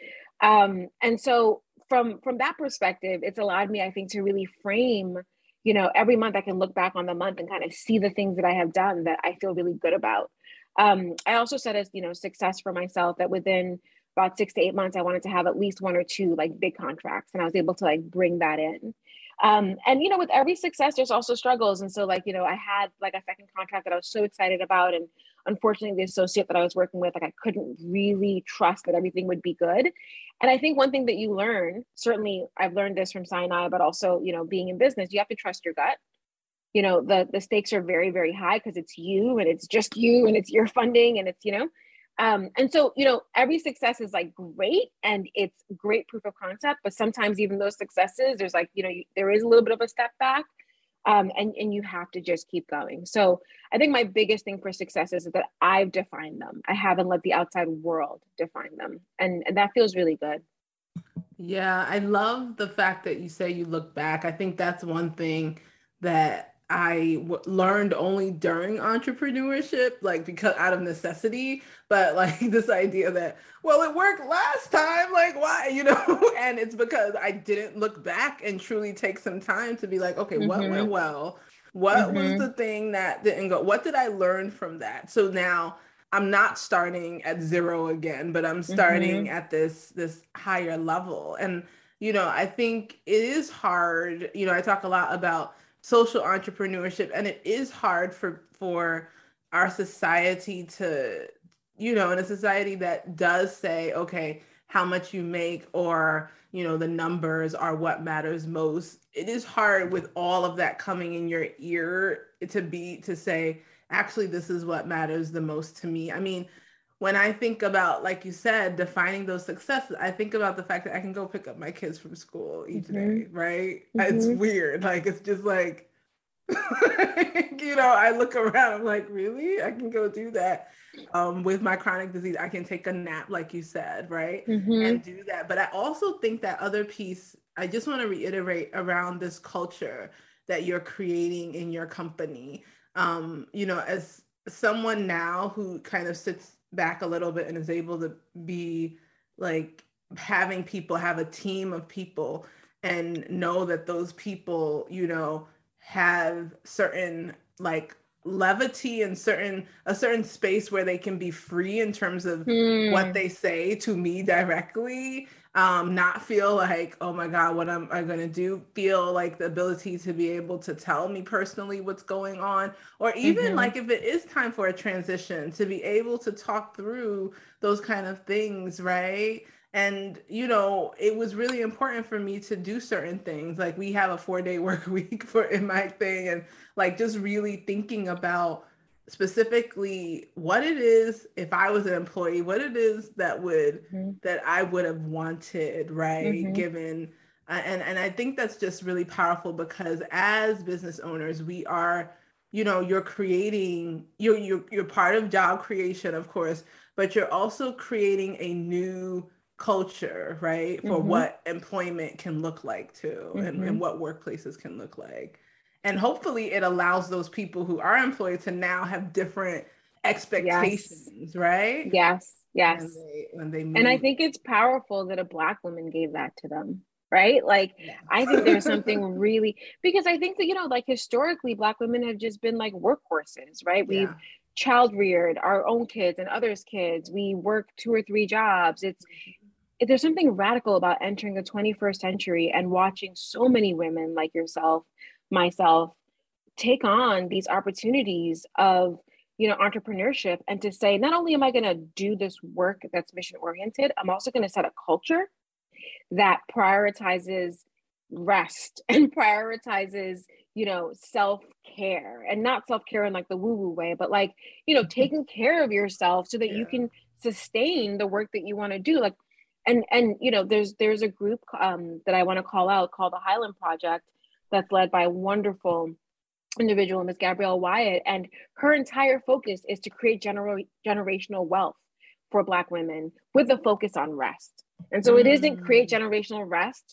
And so from that perspective, it's allowed me, I think, to really frame, every month I can look back on the month and kind of see the things that I have done that I feel really good about. I also set as, success for myself that within about 6 to 8 months, I wanted to have at least 1 or 2 like big contracts, and I was able to like bring that in. And, with every success, there's also struggles. And so like, I had like a second contract that I was so excited about. And unfortunately, the associate that I was working with, like, I couldn't really trust that everything would be good. And I think one thing that you learn, certainly I've learned this from Sinai, but also, being in business, you have to trust your gut. The stakes are very, very high because it's you and it's just you and it's your funding and it's, and so, every success is like great and it's great proof of concept, but sometimes even those successes, there's like, there is a little bit of a step back. And you have to just keep going. So I think my biggest thing for success is that I've defined them. I haven't let the outside world define them. And that feels really good. Yeah, I love the fact that you say you look back. I think that's one thing that learned only during entrepreneurship, like because out of necessity, but like this idea that, well, it worked last time, like why, and it's because I didn't look back and truly take some time to be like, okay, what went well? What was the thing that didn't go? What did I learn from that? So now I'm not starting at zero again, but I'm starting at this higher level. And I think it is hard. I talk a lot about social entrepreneurship, and it is hard for our society to, in a society that does say, okay, how much you make, or the numbers are what matters most. It is hard with all of that coming in your ear to say, actually, this is what matters the most to me. I mean, when I think about, like you said, defining those successes, I think about the fact that I can go pick up my kids from school each day, right? It's weird. Like, it's just like, I look around, I'm like, really? I can go do that. With my chronic disease, I can take a nap, like you said, right? And do that. But I also think that other piece, I just want to reiterate around this culture that you're creating in your company. As someone now who kind of sits back a little bit and is able to be like having people have a team of people and know that those people, have certain like levity and a certain space where they can be free in terms of what they say to me directly, not feel like, oh my God, what am I going to do? Feel like the ability to be able to tell me personally what's going on, or even like if it is time for a transition, to be able to talk through those kind of things, right? And, it was really important for me to do certain things. Like we have a 4-day work week in my thing, and like just really thinking about specifically what it is, if I was an employee, what it is that I would have wanted, right? Given, and I think that's just really powerful, because as business owners, we are, you're creating, you're part of job creation, of course, but you're also creating a new culture, right? For what employment can look like too, and what workplaces can look like. And hopefully it allows those people who are employed to now have different expectations, right? Yes. When they move. And I think it's powerful that a Black woman gave that to them, right? Like, I think there's something really, because I think that, like historically, Black women have just been like workhorses, right? We've child reared our own kids and others' kids. We work 2 or 3 jobs. There's something radical about entering the 21st century and watching so many women like yourself, myself, take on these opportunities of, entrepreneurship, and to say, not only am I going to do this work that's mission oriented, I'm also going to set a culture that prioritizes rest and prioritizes, self-care, and not self-care in like the woo-woo way, but like, taking care of yourself so that you can sustain the work that you want to do. Like, and there's a group that I want to call out called the Highland Project, that's led by a wonderful individual, Ms. Gabrielle Wyatt, and her entire focus is to create generational wealth for Black women with a focus on rest. And so it isn't create generational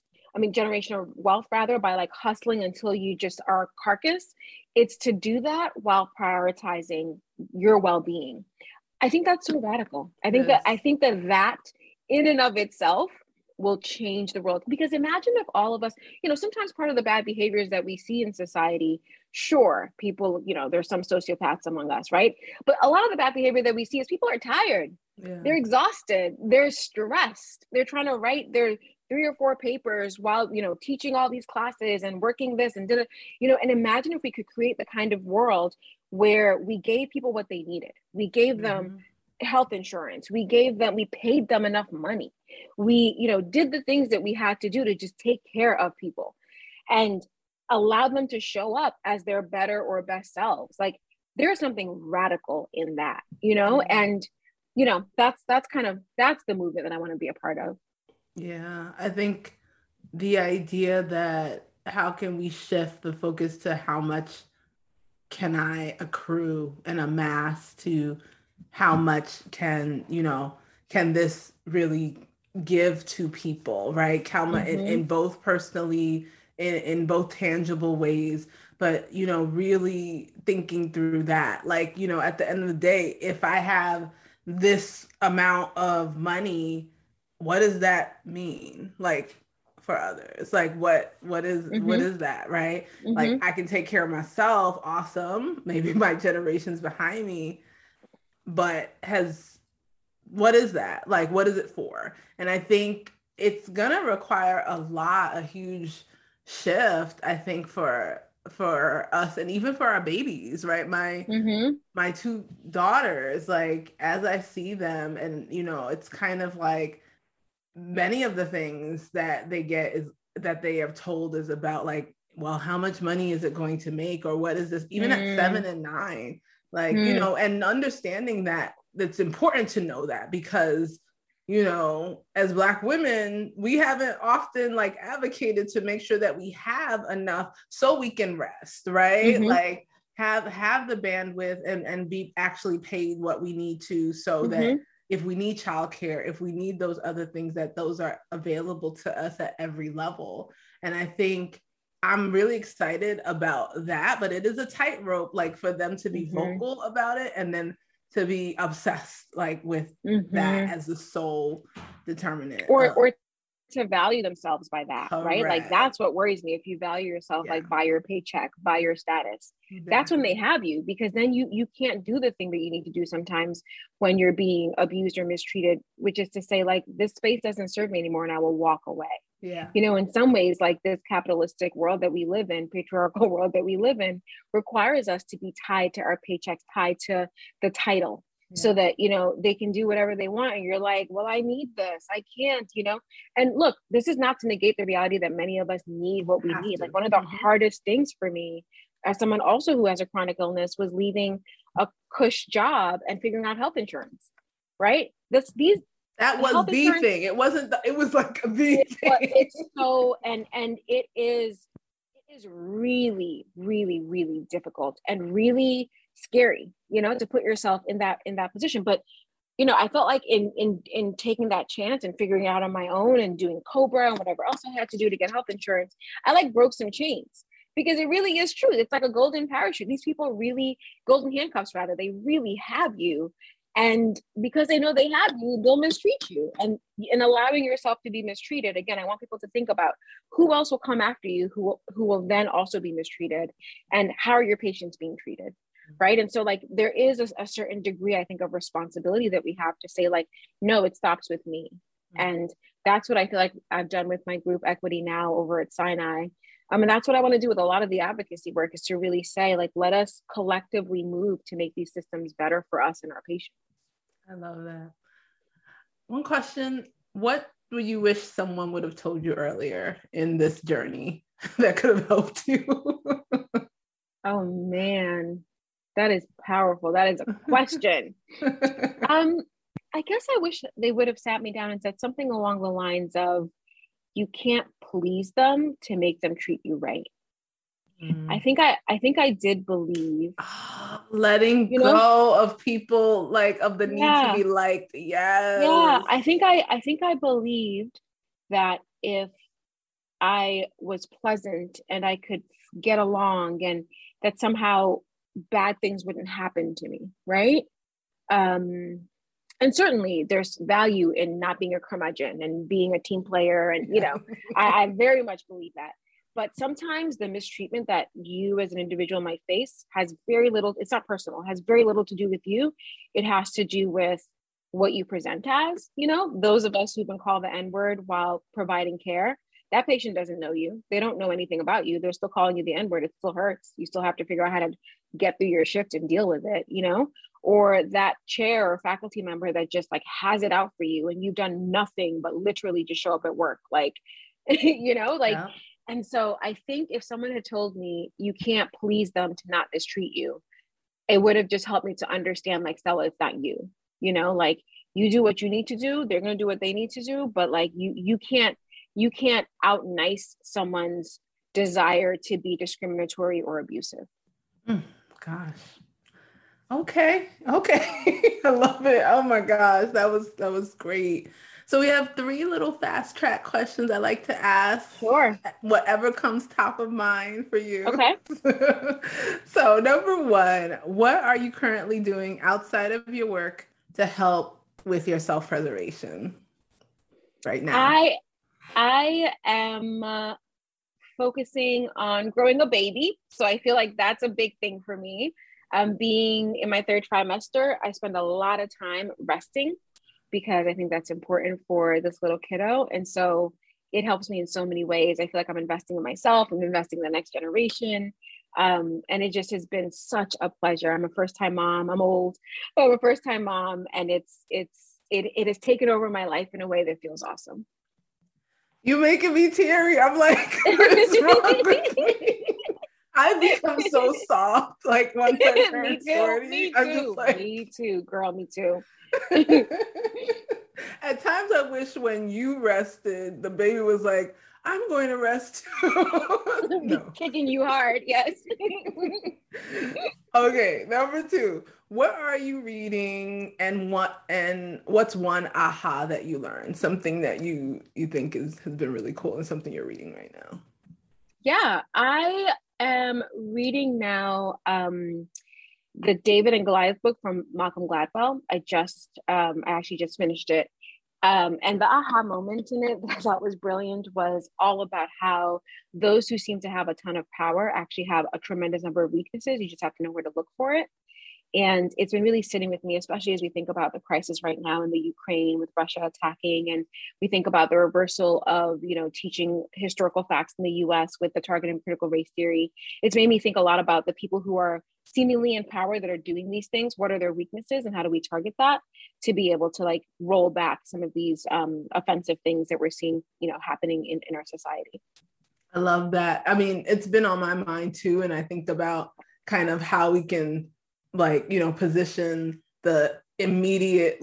wealth rather, by like hustling until you just are a carcass. It's to do that while prioritizing your well-being. I think that's so radical. I think that in and of itself will change the world. Because imagine if all of us, sometimes part of the bad behaviors that we see in society, sure, people, there's some sociopaths among us, right? But a lot of the bad behavior that we see is people are tired. They're exhausted. They're stressed. They're trying to write their 3 or 4 papers while, teaching all these classes and working this and and imagine if we could create the kind of world where we gave people what they needed. We gave them health insurance. We paid them enough money. We, did the things that we had to do to just take care of people and allow them to show up as their better or best selves. Like, there's something radical in that, and, that's the movement that I want to be a part of. Yeah, I think the idea that how can we shift the focus to how much can I accrue and amass to how much can this really give to people, right? How much in both personally, in both tangible ways, but really thinking through that. Like, at the end of the day, if I have this amount of money, what does that mean? Like for others, like what is that, right? Like I can take care of myself, awesome, maybe my generations behind me, but has what is that, like what is it for? And I think it's gonna require a huge shift, I think, for us, and even for our babies, right? My two daughters, like as I see them, and it's kind of like many of the things that they get is that they have told is about, like, well, how much money is it going to make, or what is this, even at 7 and 9, like and understanding that it's important to know that, because as Black women, we haven't often like advocated to make sure that we have enough so we can rest, right? Like have the bandwidth and be actually paid what we need to, so that if we need childcare, if we need those other things, that those are available to us at every level. And I think I'm really excited about that, but it is a tightrope, like for them to be vocal about it and then to be obsessed like with that as the sole determinant, or to value themselves by that. Correct. Right? Like that's what worries me. If you value yourself like by your paycheck, by your status, that's when they have you, because then you can't do the thing that you need to do sometimes when you're being abused or mistreated, which is to say, like, this space doesn't serve me anymore and I will walk away. In some ways, like, this capitalistic world that we live in, patriarchal world that we live in, requires us to be tied to our paychecks, tied to the title, so that they can do whatever they want, and you're like, well, I need this, I can't. And look, this is not to negate the reality that many of us need what we need. Like, one of the hardest things for me, as someone also who has a chronic illness, was leaving a cush job and figuring out health insurance, right? That was the thing. It wasn't it was like the thing. It's so, and it is really, really, really difficult and really scary, to put yourself in that position. But I felt like in taking that chance and figuring it out on my own and doing COBRA and whatever else I had to do to get health insurance, I like broke some chains, because it really is true. It's like a golden parachute. These people really, golden handcuffs rather, they really have you. And because they know they have you, they'll mistreat you. And in allowing yourself to be mistreated, again, I want people to think about who else will come after you, who will then also be mistreated, and how are your patients being treated, right? And so, like, there is a certain degree, I think, of responsibility that we have to say, like, no, it stops with me. And that's what I feel like I've done with my group Equity Now over at Sinai. And that's what I want to do with a lot of the advocacy work, is to really say, like, let us collectively move to make these systems better for us and our patients. I love that. One question: what would you wish someone would have told you earlier in this journey that could have helped you? Oh man, that is powerful. That is a question. I guess I wish they would have sat me down and said something along the lines of, you can't please them to make them treat you right. I think I did believe letting go of people, like, of the need to be liked. I think I believed that if I was pleasant and I could get along, and that somehow bad things wouldn't happen to me, right? And certainly there's value in not being a curmudgeon and being a team player, and I very much believe that. But sometimes the mistreatment that you as an individual might face has very little, it's not personal, has very little to do with you. It has to do with what you present as. Those of us who've been called the N-word while providing care, that patient doesn't know you. They don't know anything about you. They're still calling you the N-word. It still hurts. You still have to figure out how to get through your shift and deal with it, or that chair or faculty member that just, like, has it out for you, and you've done nothing but literally just show up at work. Like, And so I think if someone had told me you can't please them to not mistreat you, it would have just helped me to understand, like, Stella, it's not you, like, you do what you need to do. They're going to do what they need to do. But, like, you can't out nice someone's desire to be discriminatory or abusive. Gosh. Okay. I love it. Oh my gosh, that was great. So we have three little fast track questions I like to ask. Sure. Whatever comes top of mind for you. Okay. So number one, what are you currently doing outside of your work to help with your self-preservation right now? I am focusing on growing a baby. So I feel like that's a big thing for me. Being in my third trimester, I spend a lot of time resting because I think that's important for this little kiddo. And so it helps me in so many ways. I feel like I'm investing in myself, I'm investing in the next generation. And it just has been such a pleasure. I'm a first-time mom. I'm old, but I'm a first-time mom, and it has taken over my life in a way that feels awesome. You making me teary. I'm like, what's wrong with me? I become so soft, like once I turn 40. I'm just like, me too, girl, me too. At times I wish when you rested, the baby was like, I'm going to rest too. No. Kicking you hard, yes. Okay, number two. What are you reading, and what's one aha that you learned? Something that you think has been really cool and something you're reading right now. Yeah, I am reading now the David and Goliath book from Malcolm Gladwell. I actually just finished it. And the aha moment in it that I thought was brilliant was all about how those who seem to have a ton of power actually have a tremendous number of weaknesses. You just have to know where to look for it. And it's been really sitting with me, especially as we think about the crisis right now in the Ukraine with Russia attacking, and we think about the reversal of, teaching historical facts in the US with the targeted and critical race theory. It's made me think a lot about the people who are seemingly in power that are doing these things. What are their weaknesses and how do we target that to be able to roll back some of these offensive things that we're seeing, happening in our society. I love that. I mean, it's been on my mind too. And I think about kind of how we can position the immediate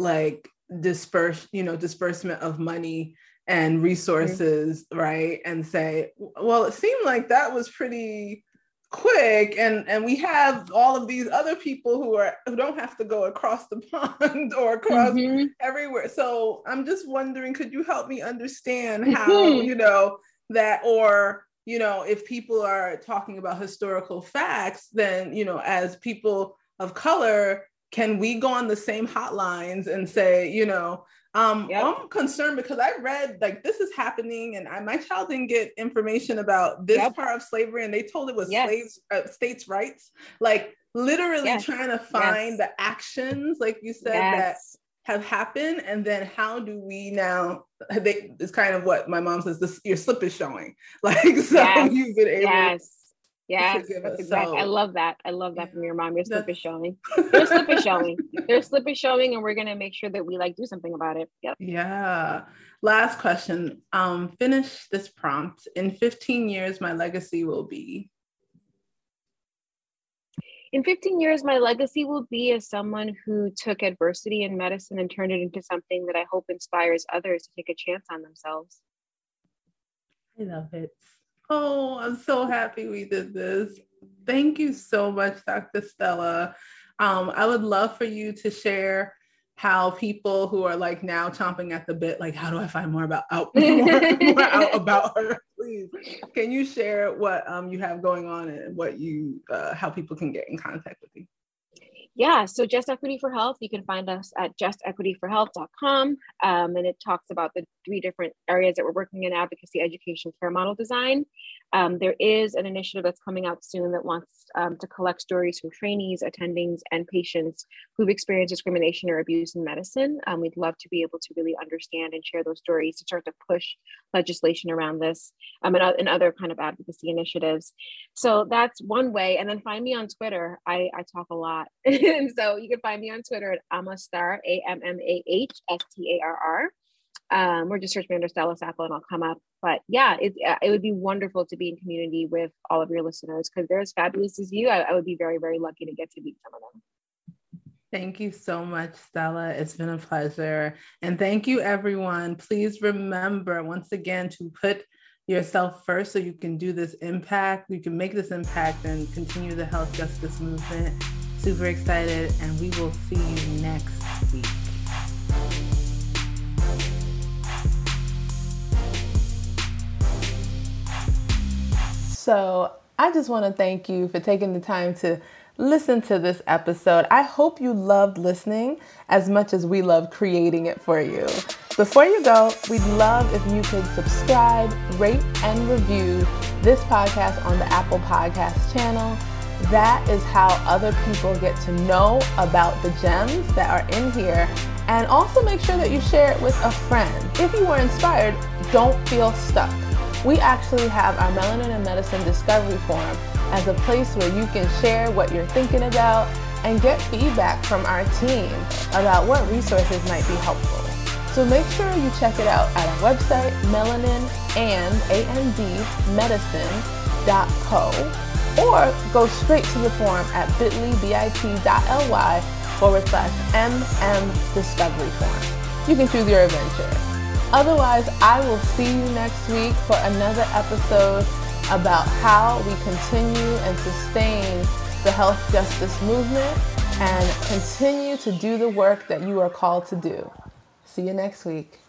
disbursement of money and resources, mm-hmm. right? And say, well, it seemed like that was pretty quick, and we have all of these other people who don't have to go across the pond or across mm-hmm. everywhere. So I'm just wondering, could you help me understand how, that, or if people are talking about historical facts, then, as people of color, can we go on the same hotlines and say, yep. I'm concerned because I read this is happening, and my child didn't get information about this yep. part of slavery, and they told it was yes. States' rights, literally yes. trying to find yes. the actions, like you said, yes. that have happened, and then how do we now? It's kind of what my mom says. Your slip is showing, so yes. you've been able. Yes. Yes, that's exactly. I love that. I love that from your mom. Your slip is showing. Your slip is showing. Their slip is showing, and we're gonna make sure that we do something about it. Yep. Yeah. Last question. Finish this prompt. In 15 years, my legacy will be. In 15 years, my legacy will be as someone who took adversity in medicine and turned it into something that I hope inspires others to take a chance on themselves. I love it. Oh, I'm so happy we did this. Thank you so much, Dr. Stella. I would love for you to share how people who are now chomping at the bit, how do I find more out about her? Please, can you share what you have going on and what how people can get in contact with you? Yeah, so Just Equity for Health, you can find us at justequityforhealth.com. And it talks about the 3 different areas that we're working in: advocacy, education, care model design. There is an initiative that's coming out soon that wants to collect stories from trainees, attendings, and patients who've experienced discrimination or abuse in medicine. We'd love to be able to really understand and share those stories to start to push legislation around this and other kind of advocacy initiatives. So that's one way. And then find me on Twitter. I talk a lot. And so you can find me on Twitter at Ammahstarr, AMMAHSTARR. Or just search me under Stella Sappho and I'll come up. But yeah, it would be wonderful to be in community with all of your listeners because they're as fabulous as you. I would be very, very lucky to get to meet some of them. Thank you so much, Stella. It's been a pleasure. And thank you, everyone. Please remember, once again, to put yourself first so you can do this impact. You can make this impact and continue the health justice movement. Super excited, and we will see you next week. So I just want to thank you for taking the time to listen to this episode. I hope you loved listening as much as we love creating it for you. Before you go, we'd love if you could subscribe, rate, and review this podcast on the Apple Podcast channel. That is how other people get to know about the gems that are in here. And also make sure that you share it with a friend. If you were inspired, don't feel stuck. We actually have our Melanin and Medicine Discovery Forum as a place where you can share what you're thinking about and get feedback from our team about what resources might be helpful. So make sure you check it out at our website, melaninandmedicine.co, or go straight to the forum at bit.ly/MM Discovery Forum. You can choose your adventure. Otherwise, I will see you next week for another episode about how we continue and sustain the health justice movement and continue to do the work that you are called to do. See you next week.